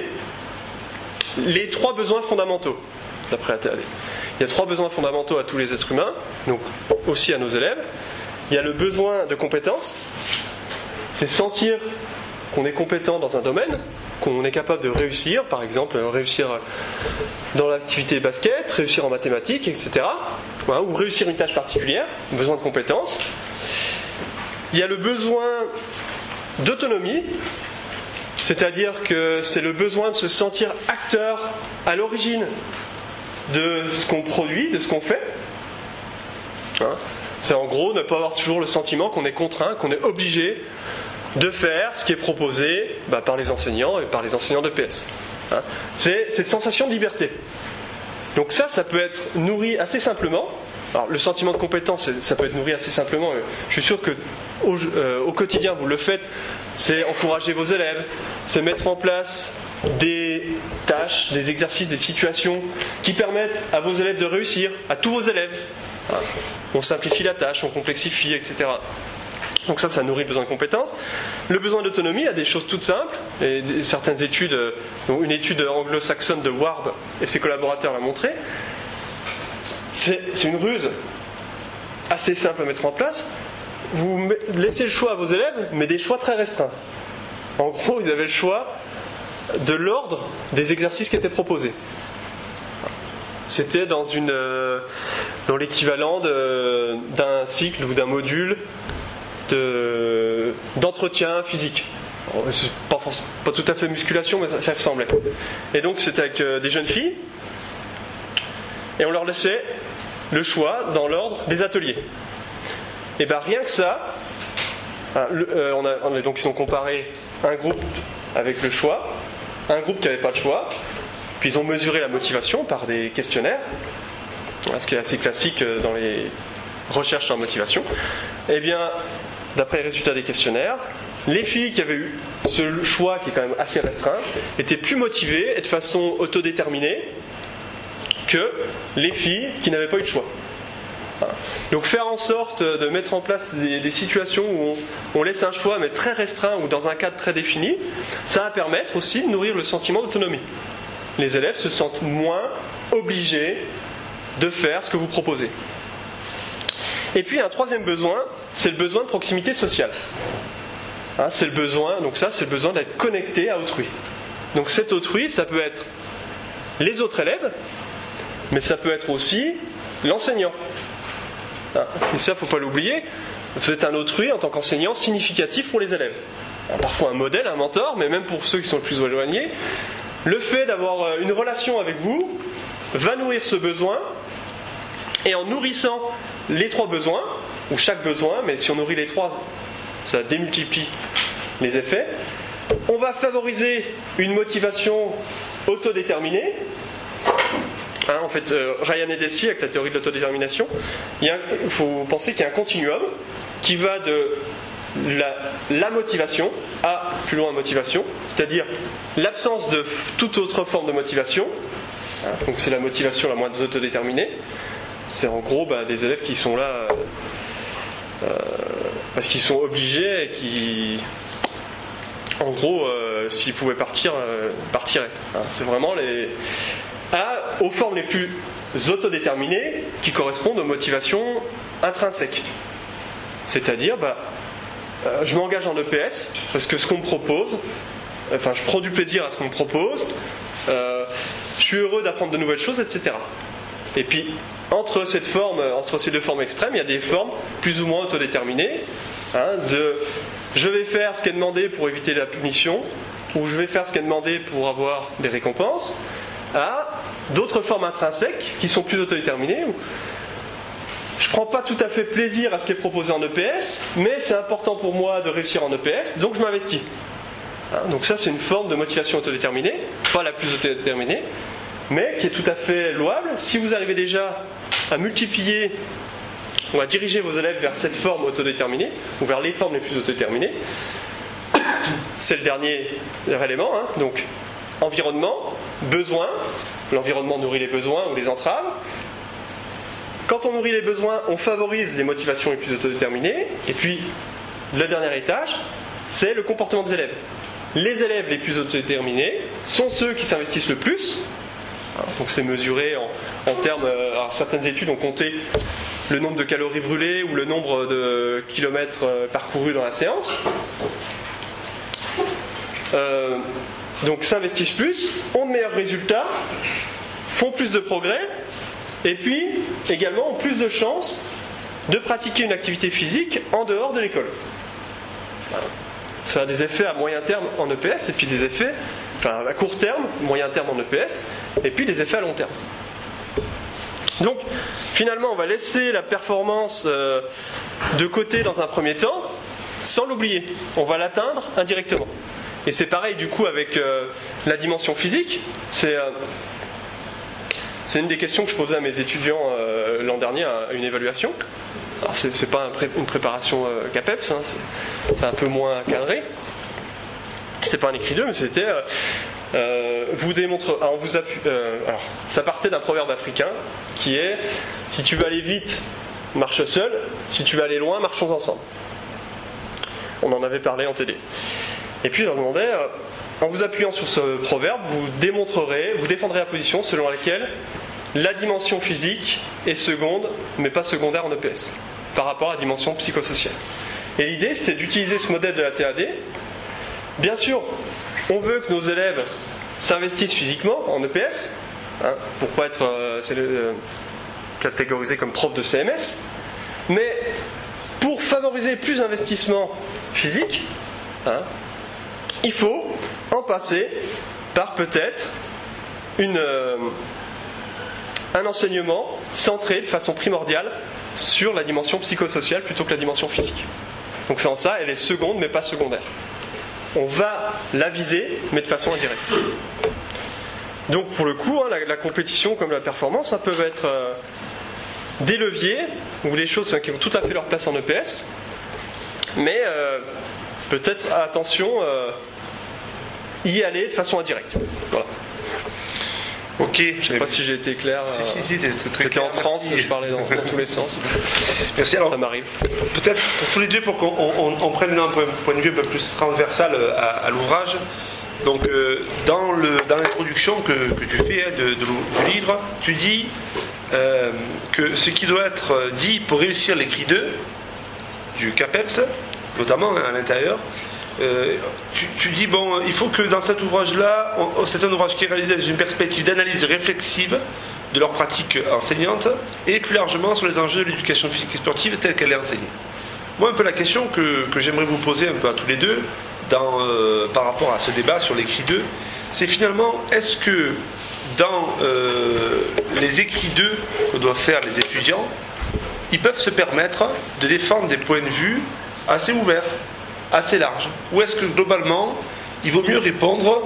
les trois besoins fondamentaux d'après la T A D. Il y a trois besoins fondamentaux à tous les êtres humains, donc aussi à nos élèves. Il y a le besoin de compétence. C'est sentir qu'on est compétent dans un domaine, qu'on est capable de réussir, par exemple réussir dans l'activité basket, réussir en mathématiques, et cetera. Voilà, ou réussir une tâche particulière, besoin de compétences. Il y a le besoin d'autonomie, c'est-à-dire que c'est le besoin de se sentir acteur à l'origine de ce qu'on produit, de ce qu'on fait. Hein ? C'est en gros ne pas avoir toujours le sentiment qu'on est contraint, qu'on est obligé de faire ce qui est proposé bah, par les enseignants et par les enseignants d'E P S. Hein. C'est cette sensation de liberté. Donc ça, ça peut être nourri assez simplement. Alors le sentiment de compétence, ça peut être nourri assez simplement. Je suis sûr que au, euh, au quotidien, vous le faites. C'est encourager vos élèves, c'est mettre en place des tâches, des exercices, des situations qui permettent à vos élèves de réussir, à tous vos élèves. Hein. On simplifie la tâche, on complexifie, et cetera. Donc ça, ça nourrit le besoin de compétences. Le besoin d'autonomie, il y a des choses toutes simples. Et certaines études, une étude anglo-saxonne de Ward et ses collaborateurs l'a montré. C'est, c'est une ruse assez simple à mettre en place. Vous laissez le choix à vos élèves, mais des choix très restreints. En gros, vous avez le choix de l'ordre des exercices qui étaient proposés. C'était dans, une, dans l'équivalent de, d'un cycle ou d'un module De, d'entretien physique. C'est pas, pas tout à fait musculation, mais ça, ça ressemblait. Et donc c'était avec euh, des jeunes filles, et on leur laissait le choix dans l'ordre des ateliers. Et bien rien que ça, hein, le, euh, on, a, on a donc ils ont comparé un groupe avec le choix, un groupe qui n'avait pas de choix, puis ils ont mesuré la motivation par des questionnaires, ce qui est assez classique dans les recherches en motivation. Et bien d'après les résultats des questionnaires, les filles qui avaient eu ce choix qui est quand même assez restreint étaient plus motivées et de façon autodéterminée que les filles qui n'avaient pas eu de choix. Donc faire en sorte de mettre en place des, des situations où on, on laisse un choix mais très restreint ou dans un cadre très défini, ça va permettre aussi de nourrir le sentiment d'autonomie. Les élèves se sentent moins obligés de faire ce que vous proposez. Et puis un troisième besoin, c'est le besoin de proximité sociale. Hein, c'est le besoin, donc ça c'est le besoin d'être connecté à autrui. Donc cet autrui, ça peut être les autres élèves, mais ça peut être aussi l'enseignant. Hein, et ça, faut pas l'oublier, c'est un autrui en tant qu'enseignant significatif pour les élèves. Alors, parfois un modèle, un mentor, mais même pour ceux qui sont le plus éloignés, le fait d'avoir une relation avec vous va nourrir ce besoin, et en nourrissant les trois besoins, ou chaque besoin, mais si on nourrit les trois, ça démultiplie les effets, on va favoriser une motivation autodéterminée. Hein, en fait, euh, Ryan et Deci, avec la théorie de l'autodétermination, il, y a un, il faut penser qu'il y a un continuum qui va de la, la motivation à plus loin motivation, c'est-à-dire l'absence de toute autre forme de motivation. Hein, donc c'est la motivation la moins autodéterminée. C'est en gros bah, des élèves qui sont là euh, parce qu'ils sont obligés et qui, en gros, euh, s'ils pouvaient partir, euh, partiraient. Hein, c'est vraiment les à, aux formes les plus autodéterminées qui correspondent aux motivations intrinsèques. C'est-à-dire, bah, euh, je m'engage en E P S parce que ce qu'on me propose, enfin, je prends du plaisir à ce qu'on me propose, euh, je suis heureux d'apprendre de nouvelles choses, et cetera. Et puis, entre cette forme, entre ces deux formes extrêmes, il y a des formes plus ou moins autodéterminées, hein, de je vais faire ce qui est demandé pour éviter la punition, ou je vais faire ce qui est demandé pour avoir des récompenses, à d'autres formes intrinsèques qui sont plus autodéterminées, où je ne prends pas tout à fait plaisir à ce qui est proposé en E P S, mais c'est important pour moi de réussir en E P S, donc je m'investis. Hein, donc ça, c'est une forme de motivation autodéterminée, pas la plus autodéterminée, mais qui est tout à fait louable. Si vous arrivez déjà à multiplier ou à diriger vos élèves vers cette forme autodéterminée, ou vers les formes les plus autodéterminées, c'est le dernier élément, hein, donc environnement, besoin, l'environnement nourrit les besoins ou les entraves. Quand on nourrit les besoins, on favorise les motivations les plus autodéterminées, et puis le dernier étage, c'est le comportement des élèves. Les élèves les plus autodéterminés sont ceux qui s'investissent le plus. Donc c'est mesuré en, en termes. Alors certaines études ont compté le nombre de calories brûlées ou le nombre de kilomètres parcourus dans la séance. Euh, donc s'investissent plus, ont de meilleurs résultats, font plus de progrès, et puis également ont plus de chances de pratiquer une activité physique en dehors de l'école. Ça a des effets à moyen terme en E P S, et puis des effets, enfin à court terme, moyen terme en E P S, et puis des effets à long terme. Donc, finalement, on va laisser la performance euh, de côté dans un premier temps, sans l'oublier. On va l'atteindre indirectement. Et c'est pareil du coup avec euh, la dimension physique. C'est, euh, c'est une des questions que je posais à mes étudiants euh, l'an dernier à une évaluation. Alors c'est, c'est pas un pré- une préparation euh, CAPEPS, hein, c'est, c'est un peu moins cadré. C'était pas un écrit d'eux, mais c'était euh, euh, vous démontre. Alors, on vous appuie, euh, alors ça partait d'un proverbe africain qui est si tu veux aller vite, marche seul. Si tu veux aller loin, marchons ensemble. On en avait parlé en T D. Et puis je leur demandais, euh, en vous appuyant sur ce proverbe, vous démontrerez, vous défendrez la position selon laquelle la dimension physique est seconde, mais pas secondaire en E P S, par rapport à la dimension psychosociale. Et l'idée, c'était d'utiliser ce modèle de la T A D. Bien sûr, on veut que nos élèves s'investissent physiquement en E P S, hein, pour pas être euh, c'est le, euh, catégorisé comme prof de C M S, mais pour favoriser plus d'investissement physique, hein, il faut en passer par peut-être une, euh, un enseignement centré de façon primordiale sur la dimension psychosociale plutôt que la dimension physique. Donc sans ça, elle est seconde mais pas secondaire. On va la viser mais de façon indirecte. Donc pour le coup, hein, la, la compétition comme la performance, ça peut être euh, des leviers ou des choses qui ont tout à fait leur place en E P S, mais euh, peut-être attention, euh, y aller de façon indirecte. Voilà. Ok. Je ne sais pas si j'ai été clair. Si, si, si, c'était très J'étais clair. en transe, Merci. je parlais dans, dans tous les sens. Merci. Alors, ça m'arrive. peut-être pour tous les deux, pour qu'on on, on prenne un point, point de vue un peu plus transversal à, à l'ouvrage. Donc, euh, dans, le, dans l'introduction que, que tu fais hein, de, de, du livre, tu dis euh, que ce qui doit être dit pour réussir l'écrit deux du CAPEPS, notamment à l'intérieur, euh, tu, tu dis, bon, il faut que dans cet ouvrage-là, on, c'est un ouvrage qui est réalisé dans une perspective d'analyse réflexive de leur pratique enseignante et plus largement sur les enjeux de l'éducation physique et sportive telle qu'elle est enseignée. Moi, un peu la question que, que j'aimerais vous poser un peu à tous les deux dans, euh, par rapport à ce débat sur l'écrit deux, c'est finalement, est-ce que dans euh, les écrits deux que doivent faire les étudiants, ils peuvent se permettre de défendre des points de vue assez ouverts, assez larges, ou est-ce que globalement, il vaut mieux répondre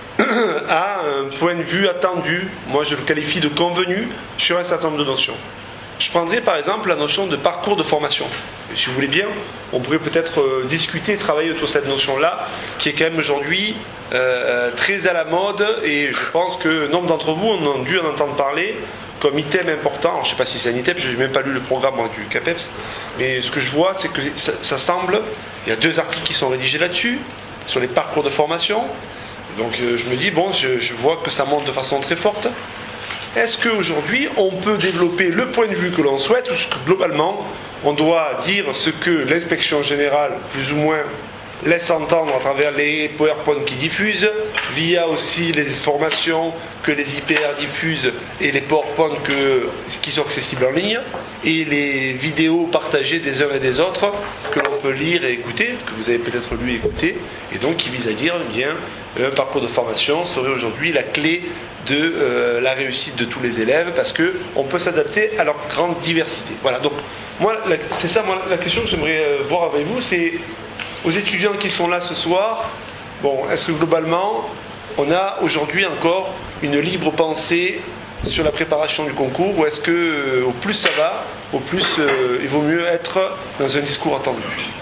à un point de vue attendu, moi je le qualifie de convenu, sur un certain nombre de notions. Je prendrai par exemple la notion de parcours de formation. Et si vous voulez bien, on pourrait peut-être euh, discuter et travailler autour de cette notion-là, qui est quand même aujourd'hui euh, très à la mode, et je pense que nombre d'entre vous ont dû en entendre parler comme item important. Alors, je ne sais pas si c'est un item, je n'ai même pas lu le programme moi, du CAPEPS, mais ce que je vois, c'est que ça, ça semble, il y a deux articles qui sont rédigés là-dessus, sur les parcours de formation. Donc euh, je me dis, bon, je, je vois que ça monte de façon très forte. Est-ce qu'aujourd'hui, on peut développer le point de vue que l'on souhaite, ou est-ce que globalement, on doit dire ce que l'inspection générale, plus ou moins, laisse entendre à travers les PowerPoint qui diffusent, via aussi les formations que les I P R diffusent et les PowerPoint que, qui sont accessibles en ligne, et les vidéos partagées des uns et des autres que l'on peut lire et écouter, que vous avez peut-être lu et écouté, et donc qui vise à dire, eh bien, un parcours de formation serait aujourd'hui la clé de euh, la réussite de tous les élèves, parce que on peut s'adapter à leur grande diversité. Voilà. Donc, moi, la, c'est ça, moi, la question que j'aimerais euh, voir avec vous, c'est aux étudiants qui sont là ce soir. Bon, est-ce que globalement, on a aujourd'hui encore une libre pensée sur la préparation du concours, ou est-ce que euh, au plus ça va, au plus euh, il vaut mieux être dans un discours attendu?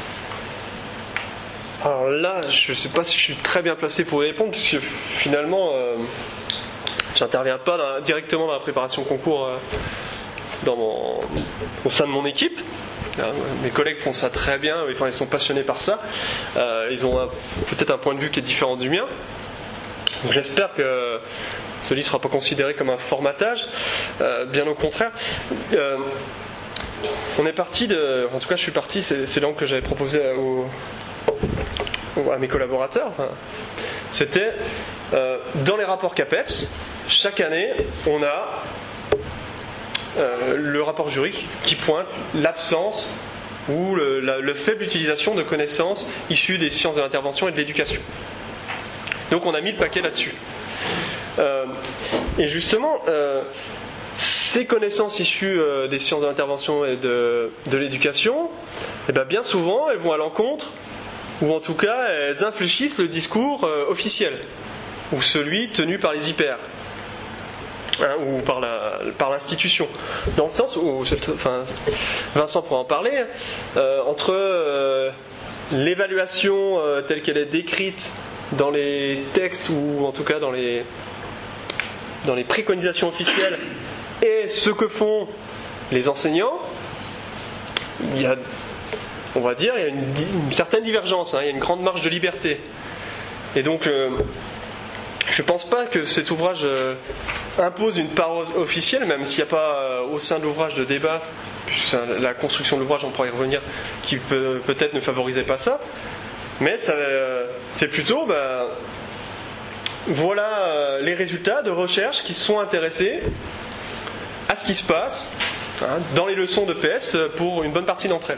Alors là, je ne sais pas si je suis très bien placé pour y répondre, puisque finalement, euh, j'interviens pas dans la, directement dans la préparation concours euh, dans mon, au sein de mon équipe. Euh, mes collègues font ça très bien, enfin, ils sont passionnés par ça. Euh, ils ont un, peut-être un point de vue qui est différent du mien. Donc j'espère que ce livre ne sera pas considéré comme un formatage, euh, bien au contraire. Euh, on est parti de, en tout cas je suis parti, c'est, c'est l'angle que j'avais proposé au à mes collaborateurs, c'était euh, dans les rapports CAPEPS, chaque année on a euh, le rapport jury qui pointe l'absence ou le, la, le faible utilisation de connaissances issues des sciences de l'intervention et de l'éducation. Donc on a mis le paquet là-dessus. Euh, et justement, euh, ces connaissances issues euh, des sciences de l'intervention et de, de l'éducation, eh ben, bien souvent elles vont à l'encontre, ou en tout cas elles infléchissent le discours euh, officiel, ou celui tenu par les I P R, hein, ou par, la, par l'institution. Dans le sens où, enfin, Vincent pourra en parler, euh, entre euh, l'évaluation euh, telle qu'elle est décrite dans les textes, ou en tout cas dans les, dans les préconisations officielles, et ce que font les enseignants, il y a, on va dire, il y a une, une certaine divergence, hein, il y a une grande marge de liberté. Et donc, euh, je ne pense pas que cet ouvrage euh, impose une parole officielle, même s'il n'y a pas euh, au sein de l'ouvrage de débat, puisque la construction de l'ouvrage, on pourra y revenir, qui peut, peut-être ne favorisait pas ça. Mais ça, euh, c'est plutôt, ben, voilà euh, les résultats de recherche qui sont intéressés à ce qui se passe hein, dans les leçons de P S pour une bonne partie d'entre elles.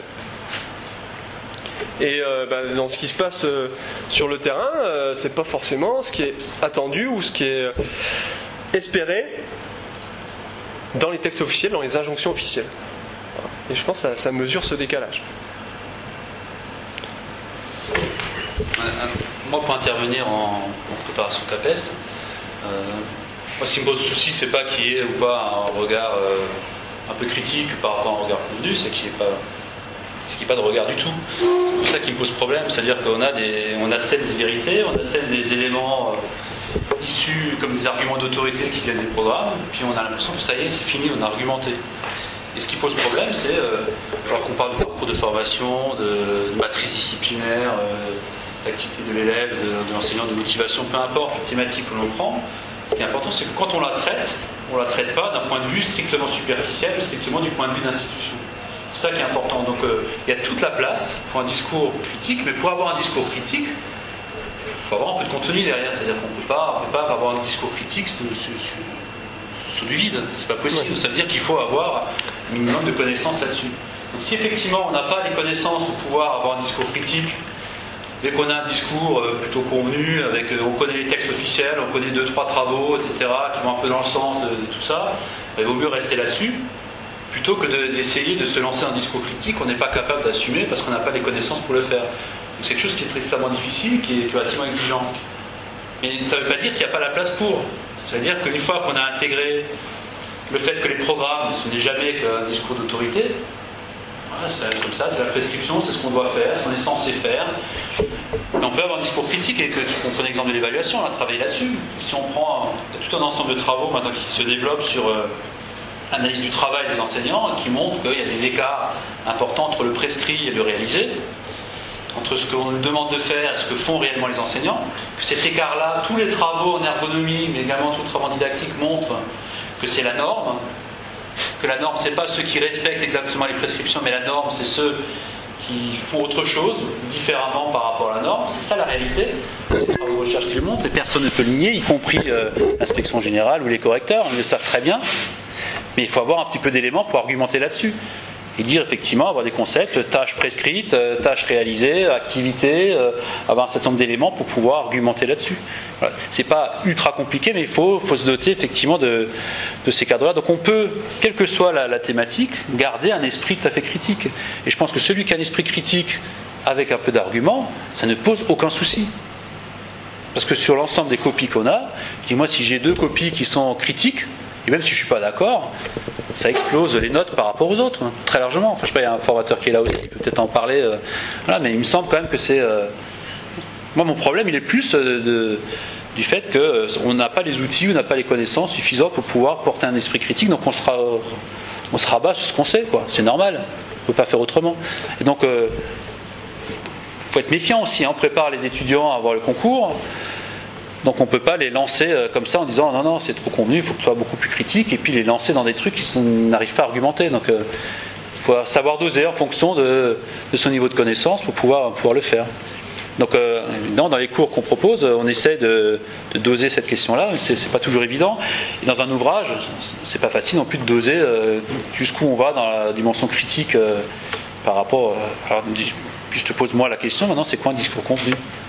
Et euh, bah, dans ce qui se passe euh, sur le terrain, euh, c'est pas forcément ce qui est attendu ou ce qui est euh, espéré dans les textes officiels, dans les injonctions officielles. Et je pense que ça, ça mesure ce décalage. Moi, pour intervenir en, en préparation CAPES, euh, moi, ce qui me pose souci, c'est pas qu'il y ait ou pas un regard euh, un peu critique par rapport à un regard convenu, c'est qu'il n'y ait pas c'est qu'il n'y ait pas de regard du tout. C'est ça qui me pose problème, c'est-à-dire qu'on a des, on assène des vérités, on assène des éléments euh, issus comme des arguments d'autorité qui viennent des programmes, puis on a l'impression que ça y est, c'est fini, on a argumenté. Et ce qui pose problème, c'est, euh, alors qu'on parle de parcours de formation, de, de matrice disciplinaire, euh, d'activité de l'élève, de, de l'enseignant, de motivation, peu importe la thématique que l'on prend, ce qui est important, c'est que quand on la traite, on ne la traite pas d'un point de vue strictement superficiel, strictement du point de vue d'institution. C'est ça qui est important. Donc euh, il y a toute la place pour un discours critique, mais pour avoir un discours critique, il faut avoir un peu de contenu derrière. C'est-à-dire qu'on ne peut pas, on peut pas avoir un discours critique sur, sur, sur du vide. C'est pas possible. Ouais. Ça veut dire qu'il faut avoir un minimum de connaissances là-dessus. Donc si effectivement on n'a pas les connaissances pour pouvoir avoir un discours critique, dès qu'on a un discours plutôt convenu, avec, on connaît les textes officiels, on connaît deux, trois travaux, et cetera, qui vont un peu dans le sens de, de tout ça, il vaut mieux rester là-dessus, plutôt que de, d'essayer de se lancer un discours critique qu'on n'est pas capable d'assumer parce qu'on n'a pas les connaissances pour le faire. Donc c'est quelque chose qui est très extrêmement difficile, qui est, qui est relativement exigeant. Mais ça ne veut pas dire qu'il n'y a pas la place pour. C'est-à-dire qu'une fois qu'on a intégré le fait que les programmes, ce n'est jamais qu'un discours d'autorité, voilà, c'est comme ça, c'est la prescription, c'est ce qu'on doit faire, ce qu'on est censé faire. Et on peut avoir un discours critique, et que on prend l'exemple de l'évaluation, on a travaillé là-dessus. Si on prend il y a tout un ensemble de travaux maintenant qui se développent sur euh, l'analyse du travail des enseignants, qui montrent qu'il y a des écarts importants entre le prescrit et le réalisé, entre ce qu'on nous demande de faire et ce que font réellement les enseignants, que cet écart-là, tous les travaux en ergonomie, mais également tous les travaux en didactique montrent que c'est la norme, que la norme, c'est pas ceux qui respectent exactement les prescriptions, mais la norme, c'est ceux qui font autre chose, différemment par rapport à la norme. C'est ça la réalité. C'est les travaux de recherche qui le montrent, et personne ne peut le nier, y compris euh, l'inspection générale ou les correcteurs, ils le savent très bien. Mais il faut avoir un petit peu d'éléments pour argumenter là-dessus. Et dire effectivement, avoir des concepts, tâches prescrites, euh, tâches réalisées, activités, euh, avoir un certain nombre d'éléments pour pouvoir argumenter là-dessus. Voilà. C'est pas ultra compliqué, mais il faut, faut se doter effectivement de, de ces cadres-là. Donc on peut, quelle que soit la, la thématique, garder un esprit tout à fait critique. Et je pense que celui qui a un esprit critique avec un peu d'argument, ça ne pose aucun souci. Parce que sur l'ensemble des copies qu'on a, je dis moi si j'ai deux copies qui sont critiques, et même si je ne suis pas d'accord, ça explose les notes par rapport aux autres, hein, très largement. Enfin, je sais pas, il y a un formateur qui est là aussi, qui peut peut-être en parler. Euh, voilà, mais il me semble quand même que c'est... Euh... Moi, mon problème, il est plus euh, de, du fait qu'on euh, n'a pas les outils, on n'a pas les connaissances suffisantes pour pouvoir porter un esprit critique, donc on sera, on se rabat sur ce qu'on sait, quoi. C'est normal, on ne peut pas faire autrement. Et donc, il euh, faut être méfiant aussi, hein. On prépare les étudiants à avoir le concours. Donc on ne peut pas les lancer comme ça en disant non, non, c'est trop convenu, il faut que tu sois beaucoup plus critique, et puis les lancer dans des trucs qui n'arrivent pas à argumenter. Donc il euh, faut savoir doser en fonction de, de son niveau de connaissance pour pouvoir, pouvoir le faire. Donc euh, évidemment, dans les cours qu'on propose, on essaie de, de doser cette question-là, c'est, c'est pas toujours évident. Et dans un ouvrage, c'est pas facile non plus de doser euh, jusqu'où on va dans la dimension critique euh, par rapport... Euh, alors, puis je te pose moi la question, maintenant, c'est quoi un discours convenu ?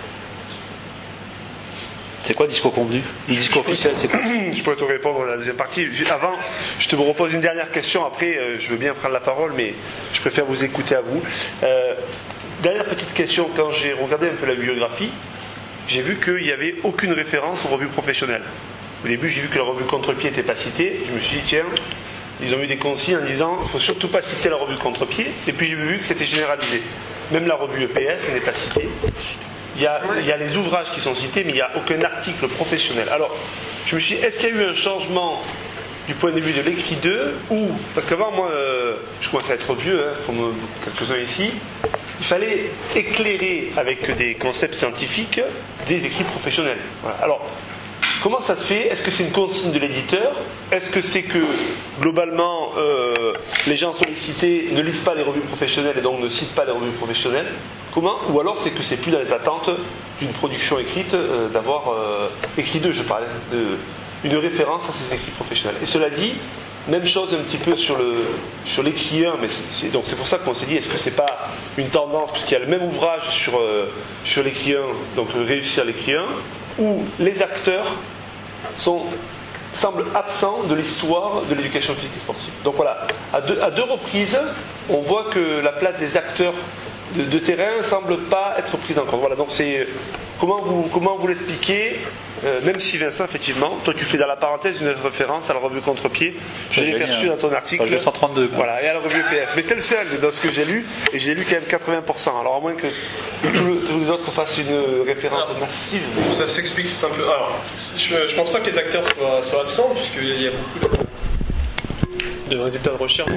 C'est quoi le discours convenu ? Le discours officiel, c'est quoi ? Je pourrais te répondre à la deuxième partie. Avant, je te repose une dernière question. Après, euh, je veux bien prendre la parole, mais je préfère vous écouter à vous. Euh, dernière petite question. Quand j'ai regardé un peu la bibliographie, j'ai vu qu'il n'y avait aucune référence aux revues professionnelles. Au début, j'ai vu que la revue Contre-Pied n'était pas citée. Je me suis dit, tiens, ils ont eu des consignes en disant il ne faut surtout pas citer la revue Contre-Pied. Et puis j'ai vu que c'était généralisé. Même la revue E P S n'est pas citée. Il y, a, il y a les ouvrages qui sont cités, mais il n'y a aucun article professionnel. Alors, je me suis dit, est-ce qu'il y a eu un changement du point de vue de l'écrit d'eux, ou, parce qu'avant, moi, euh, je commence à être vieux, hein, comme quelques-uns ici, il fallait éclairer avec des concepts scientifiques des écrits professionnels. Voilà. Alors, comment ça se fait ? Est-ce que c'est une consigne de l'éditeur ? Est-ce que c'est que, globalement, euh, les gens sollicités ne lisent pas les revues professionnelles et donc ne citent pas les revues professionnelles ? Comment ? Ou alors c'est que c'est plus dans les attentes d'une production écrite euh, d'avoir euh, écrit d'eux, je parle, de, une référence à ces écrits professionnels. Et cela dit, même chose un petit peu sur, le, sur l'écrit un, mais c'est, c'est, donc c'est pour ça qu'on s'est dit, est-ce que c'est pas une tendance, puisqu'il y a le même ouvrage sur, euh, sur l'écrit un, donc réussir l'écrit un, où les acteurs sont, semblent absents de l'histoire de l'éducation physique et sportive. Donc voilà, à deux, à deux reprises, on voit que la place des acteurs de, de terrain ne semble pas être prise en compte. Voilà, donc c'est comment vous, comment vous l'expliquez, euh, même si Vincent, effectivement, toi tu fais dans la parenthèse une référence à la revue Contre-Pied, je l'ai perçu dans ton article. Page deux cent trente-deux. Quoi. Voilà, et à la revue E P S. Mais t'es le seul dans ce que j'ai lu, et j'ai lu quand même quatre-vingts pour cent. Alors à moins que tous les autres fassent une référence alors, massive. Ça s'explique simplement. Alors, je, je pense pas que les acteurs soient, soient absents, puisqu'il y a beaucoup de, de résultats de recherche,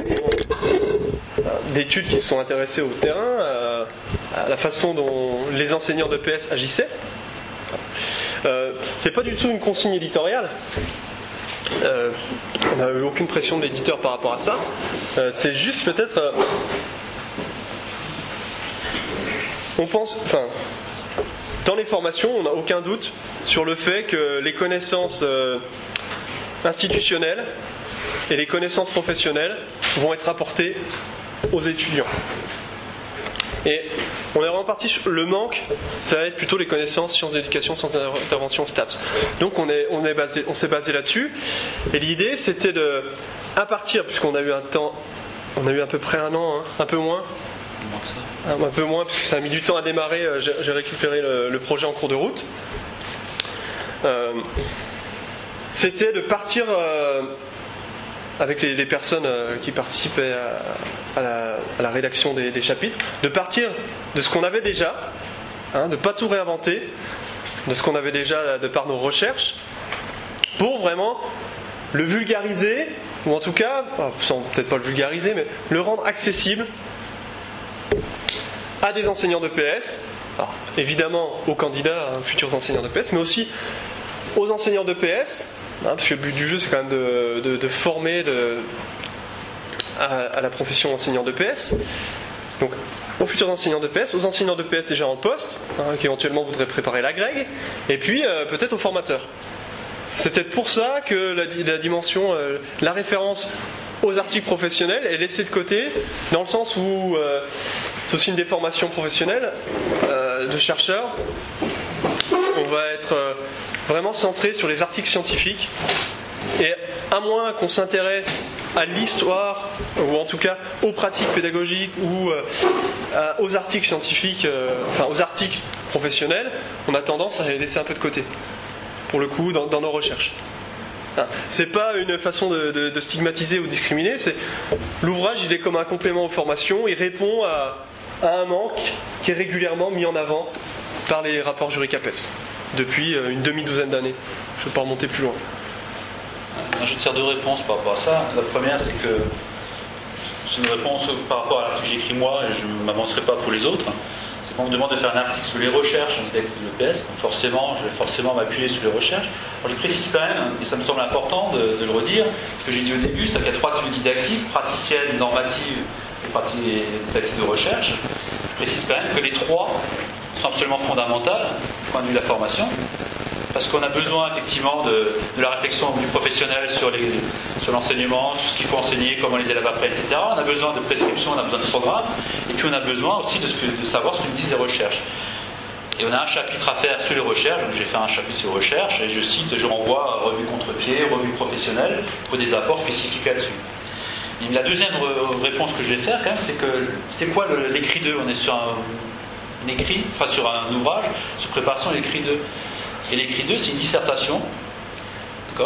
d'études qui se sont intéressées au terrain, à, à la façon dont les enseignants d'E P S agissaient. Euh, c'est pas du tout une consigne éditoriale. Euh, on n'a eu aucune pression de l'éditeur par rapport à ça. Euh, c'est juste peut-être... Euh, on pense... Enfin, dans les formations, on n'a aucun doute sur le fait que les connaissances euh, institutionnelles et les connaissances professionnelles vont être apportées aux étudiants. Et on est vraiment parti sur le manque, ça va être plutôt les connaissances, sciences d'éducation, sciences d'intervention, STAPS. Donc on est, on est basé, on s'est basé là-dessus. Et l'idée, c'était de, à partir, puisqu'on a eu un temps, on a eu à peu près un an, hein, un peu moins, un, un peu moins, puisque ça a mis du temps à démarrer. J'ai, j'ai récupéré le, le projet en cours de route. Euh, c'était de partir. Euh, avec les, les personnes euh, qui participaient à, à, la, à la rédaction des, des chapitres, de partir de ce qu'on avait déjà, hein, de ne pas tout réinventer, de ce qu'on avait déjà de par nos recherches, pour vraiment le vulgariser, ou en tout cas, sans peut-être pas le vulgariser, mais le rendre accessible à des enseignants de P S, alors, évidemment aux candidats, hein, futurs enseignants de P S, mais aussi aux enseignants de P S, hein, parce que le but du jeu c'est quand même de, de, de former de, à, à la profession enseignant de P S. Donc aux futurs enseignants de P S, aux enseignants de P S déjà en poste, hein, qui éventuellement voudraient préparer l'agrég, et puis euh, peut-être aux formateurs. C'est peut-être pour ça que la, la dimension, euh, la référence aux articles professionnels est laissée de côté, dans le sens où euh, c'est aussi une des formations professionnelles euh, de chercheurs. On va être euh, vraiment centré sur les articles scientifiques, et à moins qu'on s'intéresse à l'histoire, ou en tout cas aux pratiques pédagogiques, ou euh, aux articles scientifiques, euh, enfin aux articles professionnels, on a tendance à les laisser un peu de côté, pour le coup, dans, dans nos recherches. C'est pas une façon de, de, de stigmatiser ou discriminer, c'est l'ouvrage, il est comme un complément aux formations, il répond à, à un manque qui est régulièrement mis en avant par les rapports jury CAPEPS depuis une demi-douzaine d'années. Je ne vais pas remonter plus loin. Je tire deux réponses par rapport à ça. La première, c'est que c'est une réponse par rapport à l'article que j'écris moi, et je ne m'avancerai pas pour les autres. C'est qu'on me demande de faire un article sur les recherches en didactique de l'E P S. Donc forcément, je vais forcément m'appuyer sur les recherches. Alors, je précise quand même, et ça me semble important de, de le redire, ce que j'ai dit au début, c'est qu'il y a trois types de didactique, praticienne, normative et pratique didactique de recherche. Je précise quand même que les trois sont absolument fondamentales du point de vue de la formation, parce qu'on a besoin effectivement de, de la réflexion du professionnel sur, les, sur l'enseignement, sur ce qu'il faut enseigner, comment les élèves apprennent, et cetera. On a besoin de prescription, on a besoin de programme, et puis on a besoin aussi de, ce que, de savoir ce que nous disent les recherches. Et on a un chapitre à faire sur les recherches, donc j'ai fait un chapitre sur les recherches, et je cite, je renvoie à revue contre-pied, revue professionnelle, pour des apports spécifiques là-dessus. Et la deuxième réponse que je vais faire, quand même, c'est que c'est quoi le, l'écrit deux? On est sur un, un écrit, enfin sur un ouvrage, sur préparation de l'écrit deux. Et l'écrit deux, c'est une dissertation. D'accord ?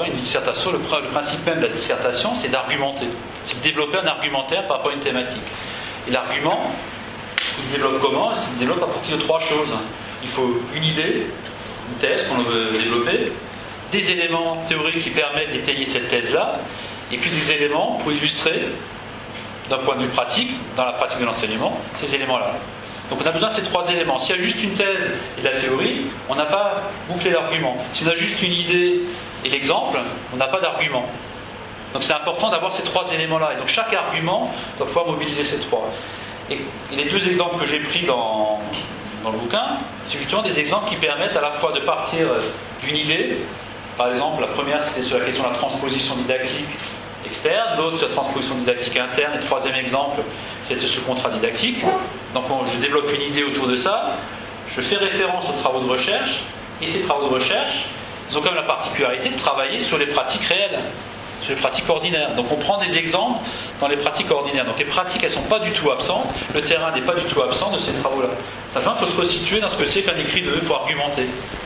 Une dissertation, le, le principe même de la dissertation, c'est d'argumenter. C'est de développer un argumentaire par rapport à une thématique. Et l'argument, il se développe comment ? Il se développe à partir de trois choses. Il faut une idée, une thèse qu'on veut développer, des éléments théoriques qui permettent d'étayer cette thèse-là, et puis des éléments pour illustrer, d'un point de vue pratique, dans la pratique de l'enseignement, ces éléments-là. Donc on a besoin de ces trois éléments. S'il y a juste une thèse et de la théorie, on n'a pas bouclé l'argument. Si on a juste une idée et l'exemple, on n'a pas d'argument. Donc c'est important d'avoir ces trois éléments-là. Et donc chaque argument doit pouvoir mobiliser ces trois. Et, et les deux exemples que j'ai pris dans, dans le bouquin, c'est justement des exemples qui permettent à la fois de partir d'une idée. Par exemple, la première, c'était sur la question de la transposition didactique externe, l'autre sur la transposition didactique interne, et le troisième exemple, c'était ce contrat didactique. Donc on, je développe une idée autour de ça, je fais référence aux travaux de recherche, et ces travaux de recherche, ils ont quand même la particularité de travailler sur les pratiques réelles, sur les pratiques ordinaires. Donc on prend des exemples dans les pratiques ordinaires. Donc les pratiques, elles ne sont pas du tout absentes, le terrain n'est pas du tout absent de ces travaux-là. Simplement, il faut se resituer dans ce que c'est qu'un écrit de il faut argumenter.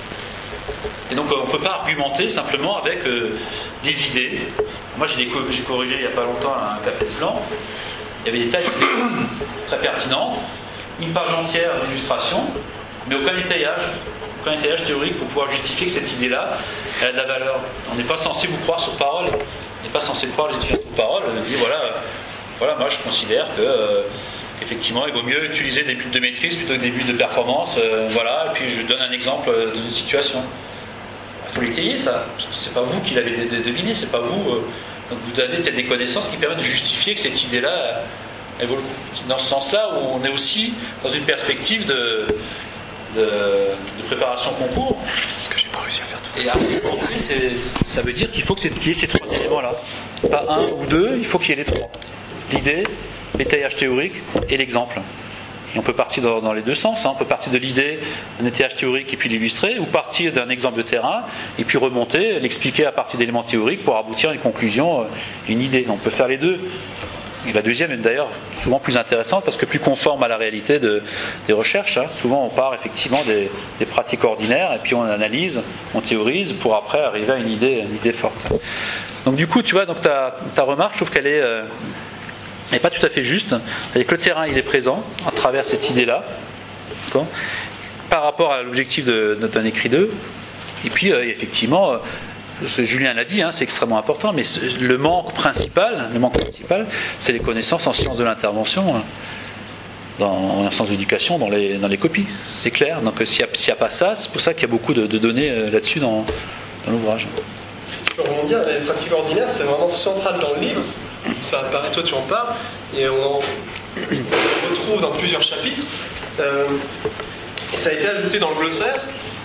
Et donc on ne peut pas argumenter simplement avec euh, des idées. Moi j'ai, co- j'ai corrigé il n'y a pas longtemps un CAPES blanc. Il y avait des tailles très pertinentes, une page entière d'illustration, mais aucun étayage, aucun étayage théorique pour pouvoir justifier que cette idée-là, elle a de la valeur. On n'est pas censé vous croire sur parole, on n'est pas censé croire les étudiants sur parole. On dit voilà, voilà, moi je considère que euh, effectivement il vaut mieux utiliser des buts de maîtrise plutôt que des buts de performance, euh, voilà, et puis je donne un exemple d'une situation. faut l'étayer, ça. C'est pas vous qui l'avez deviné, c'est pas vous. Euh, donc vous avez peut-être des connaissances qui permettent de justifier que cette idée-là, elle vaut le coup. Dans ce sens-là, où on est aussi dans une perspective de, de, de préparation concours. Ce que j'ai pas réussi à faire tout. Et après, c'est, ça veut dire qu'il faut qu'il y ait ces trois éléments-là. Pas un ou deux, il faut qu'il y ait les trois. L'idée, l'étayage théorique et l'exemple. Et on peut partir dans, dans les deux sens. Hein. On peut partir de l'idée, un étayage théorique et puis l'illustrer, ou partir d'un exemple de terrain et puis remonter, l'expliquer à partir d'éléments théoriques pour aboutir à une conclusion, une idée. On peut faire les deux. Et la deuxième est d'ailleurs souvent plus intéressante parce que plus conforme à la réalité de, des recherches. Hein. Souvent on part effectivement des, des pratiques ordinaires et puis on analyse, on théorise pour après arriver à une idée, une idée forte. Donc du coup, tu vois, donc ta, ta remarque, je trouve qu'elle est... Euh, n'est pas tout à fait juste. C'est-à-dire que le terrain il est présent à travers cette idée-là, d'accord, par rapport à l'objectif de, de, d'un écrit deux. Et puis euh, effectivement, euh, Julien l'a dit, hein, c'est extrêmement important, mais le manque principal, le manque principal, c'est les connaissances en sciences de l'intervention, hein, dans, en sciences d'éducation, dans les, dans les copies. C'est clair. Donc s'il n'y a, a pas ça, c'est pour ça qu'il y a beaucoup de, de données euh, là-dessus dans, dans l'ouvrage. Pour rebondir, les pratiques ordinaires, c'est vraiment central dans le livre. Ça apparaît, toi tu en parles, et on en retrouve dans plusieurs chapitres. Euh, et ça a été ajouté dans le glossaire,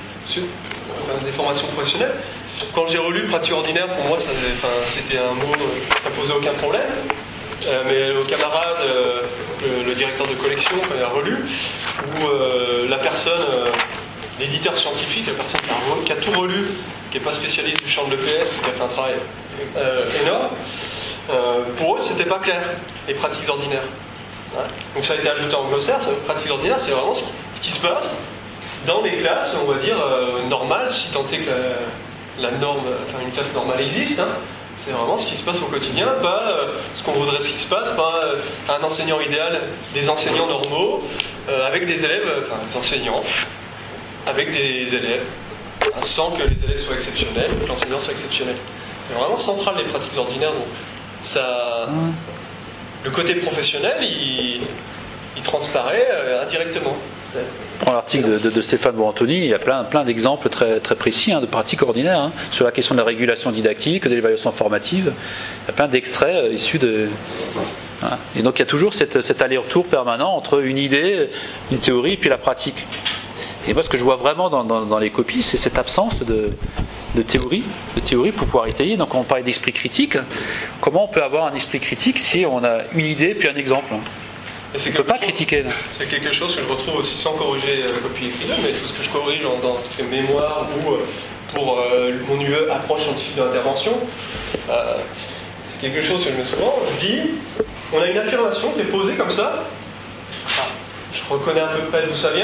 enfin, des formations professionnelles. Quand j'ai relu pratique ordinaire, pour moi, ça, enfin, c'était un mot, ça posait aucun problème. Euh, mais le camarade, euh, le, le directeur de collection, quand il a relu, ou euh, la personne, euh, l'éditeur scientifique, la personne qui a, qui a tout relu, qui n'est pas spécialiste du champ de l'E P S, qui a fait un travail euh, énorme. Euh, pour eux, c'était pas clair, les pratiques ordinaires. Ouais. Donc ça a été ajouté en glossaire. Les pratiques ordinaires, c'est vraiment ce qui, ce qui se passe dans les classes, on va dire, euh, normales, si tant est que la, la norme, enfin une classe normale existe. Hein. C'est vraiment ce qui se passe au quotidien, pas euh, ce qu'on voudrait ce qui se passe, pas euh, un enseignant idéal, des enseignants normaux, euh, avec des élèves, enfin des enseignants, avec des élèves, hein, sans que les élèves soient exceptionnels, que l'enseignant soit exceptionnel. C'est vraiment central, les pratiques ordinaires. Donc, ça, mmh. Le côté professionnel, il, il transparaît euh, indirectement. Dans l'article de, de, de Stéphane Borantoni, il y a plein, plein d'exemples très, très précis hein, de pratiques ordinaires hein, sur la question de la régulation didactique, de l'évaluation formative. Il y a plein d'extraits euh, issus de... Hein. Et donc il y a toujours cette, cet aller-retour permanent entre une idée, une théorie et puis la pratique. Et moi, ce que je vois vraiment dans, dans, dans les copies, c'est cette absence de, de théorie, de théorie pour pouvoir étayer. Donc, on parlait d'esprit critique. Comment on peut avoir un esprit critique si on a une idée puis un exemple ? On ne peut pas chose, critiquer. C'est quelque chose que je retrouve aussi sans corriger la copie écrite, mais tout ce que je corrige dans, dans ce mémoire ou euh, pour euh, mon U E, approche scientifique de l'intervention, euh, c'est quelque chose que je mets souvent. Je dis, on a une affirmation qui est posée comme ça. Ah, je reconnais à peu près d'où ça vient.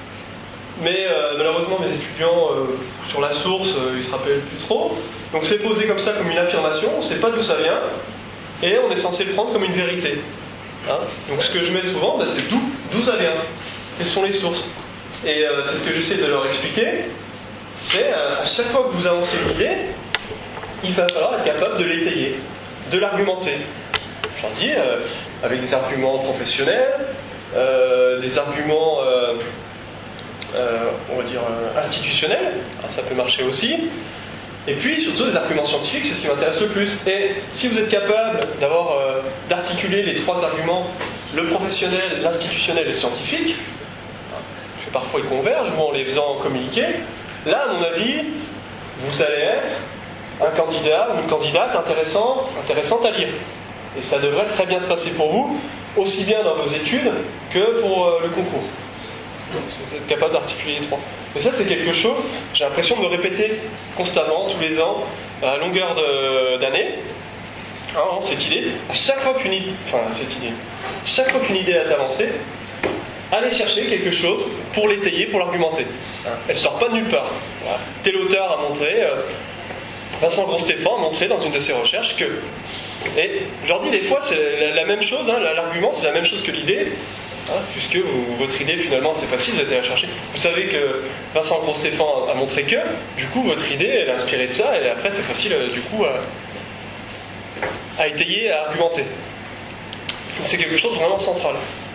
Mais euh, malheureusement, mes étudiants, euh, sur la source, euh, ils se rappellent plus trop. Donc c'est posé comme ça, comme une affirmation, on ne sait pas d'où ça vient, et on est censé le prendre comme une vérité. Hein. Donc ce que je mets souvent, bah, c'est d'où, d'où ça vient, quelles sont les sources. Et euh, c'est ce que j'essaie de leur expliquer, c'est euh, à chaque fois que vous avancez une idée, il va falloir être capable de l'étayer, de l'argumenter. Je leur dis, euh, avec des arguments professionnels, euh, des arguments... Euh, Euh, on va dire euh, institutionnel, alors ça peut marcher aussi, et puis surtout des arguments scientifiques, c'est ce qui m'intéresse le plus. Et si vous êtes capable d'avoir euh, d'articuler les trois arguments, le professionnel, l'institutionnel et le scientifique, parce que parfois ils convergent ou en les faisant communiquer, là à mon avis vous allez être un candidat ou une candidate intéressant, intéressante à lire, et ça devrait très bien se passer pour vous, aussi bien dans vos études que pour euh, le concours. Vous êtes capable d'articuler les trois. Mais ça, c'est quelque chose, j'ai l'impression de me répéter constamment, tous les ans, à longueur de, d'année. Hein, cette idée, à chaque fois qu'une idée, enfin, cette idée, chaque fois qu'une idée est avancée, allez chercher quelque chose pour l'étayer, pour l'argumenter. Hein, elle ne sort pas de nulle part. Voilà. Tel auteur a montré, euh, Vincent Gros-Stéphan a montré dans une de ses recherches que. Et je leur dis, des fois, c'est la, la même chose, hein, l'argument, c'est la même chose que l'idée. Hein, puisque vous, votre idée finalement c'est facile, vous allez la chercher. Vous savez que Vincent Gros-Stéphan a, a montré que, du coup votre idée elle est inspirée de ça, et après c'est facile euh, du coup à, à étayer, à argumenter. Donc c'est quelque chose de vraiment central.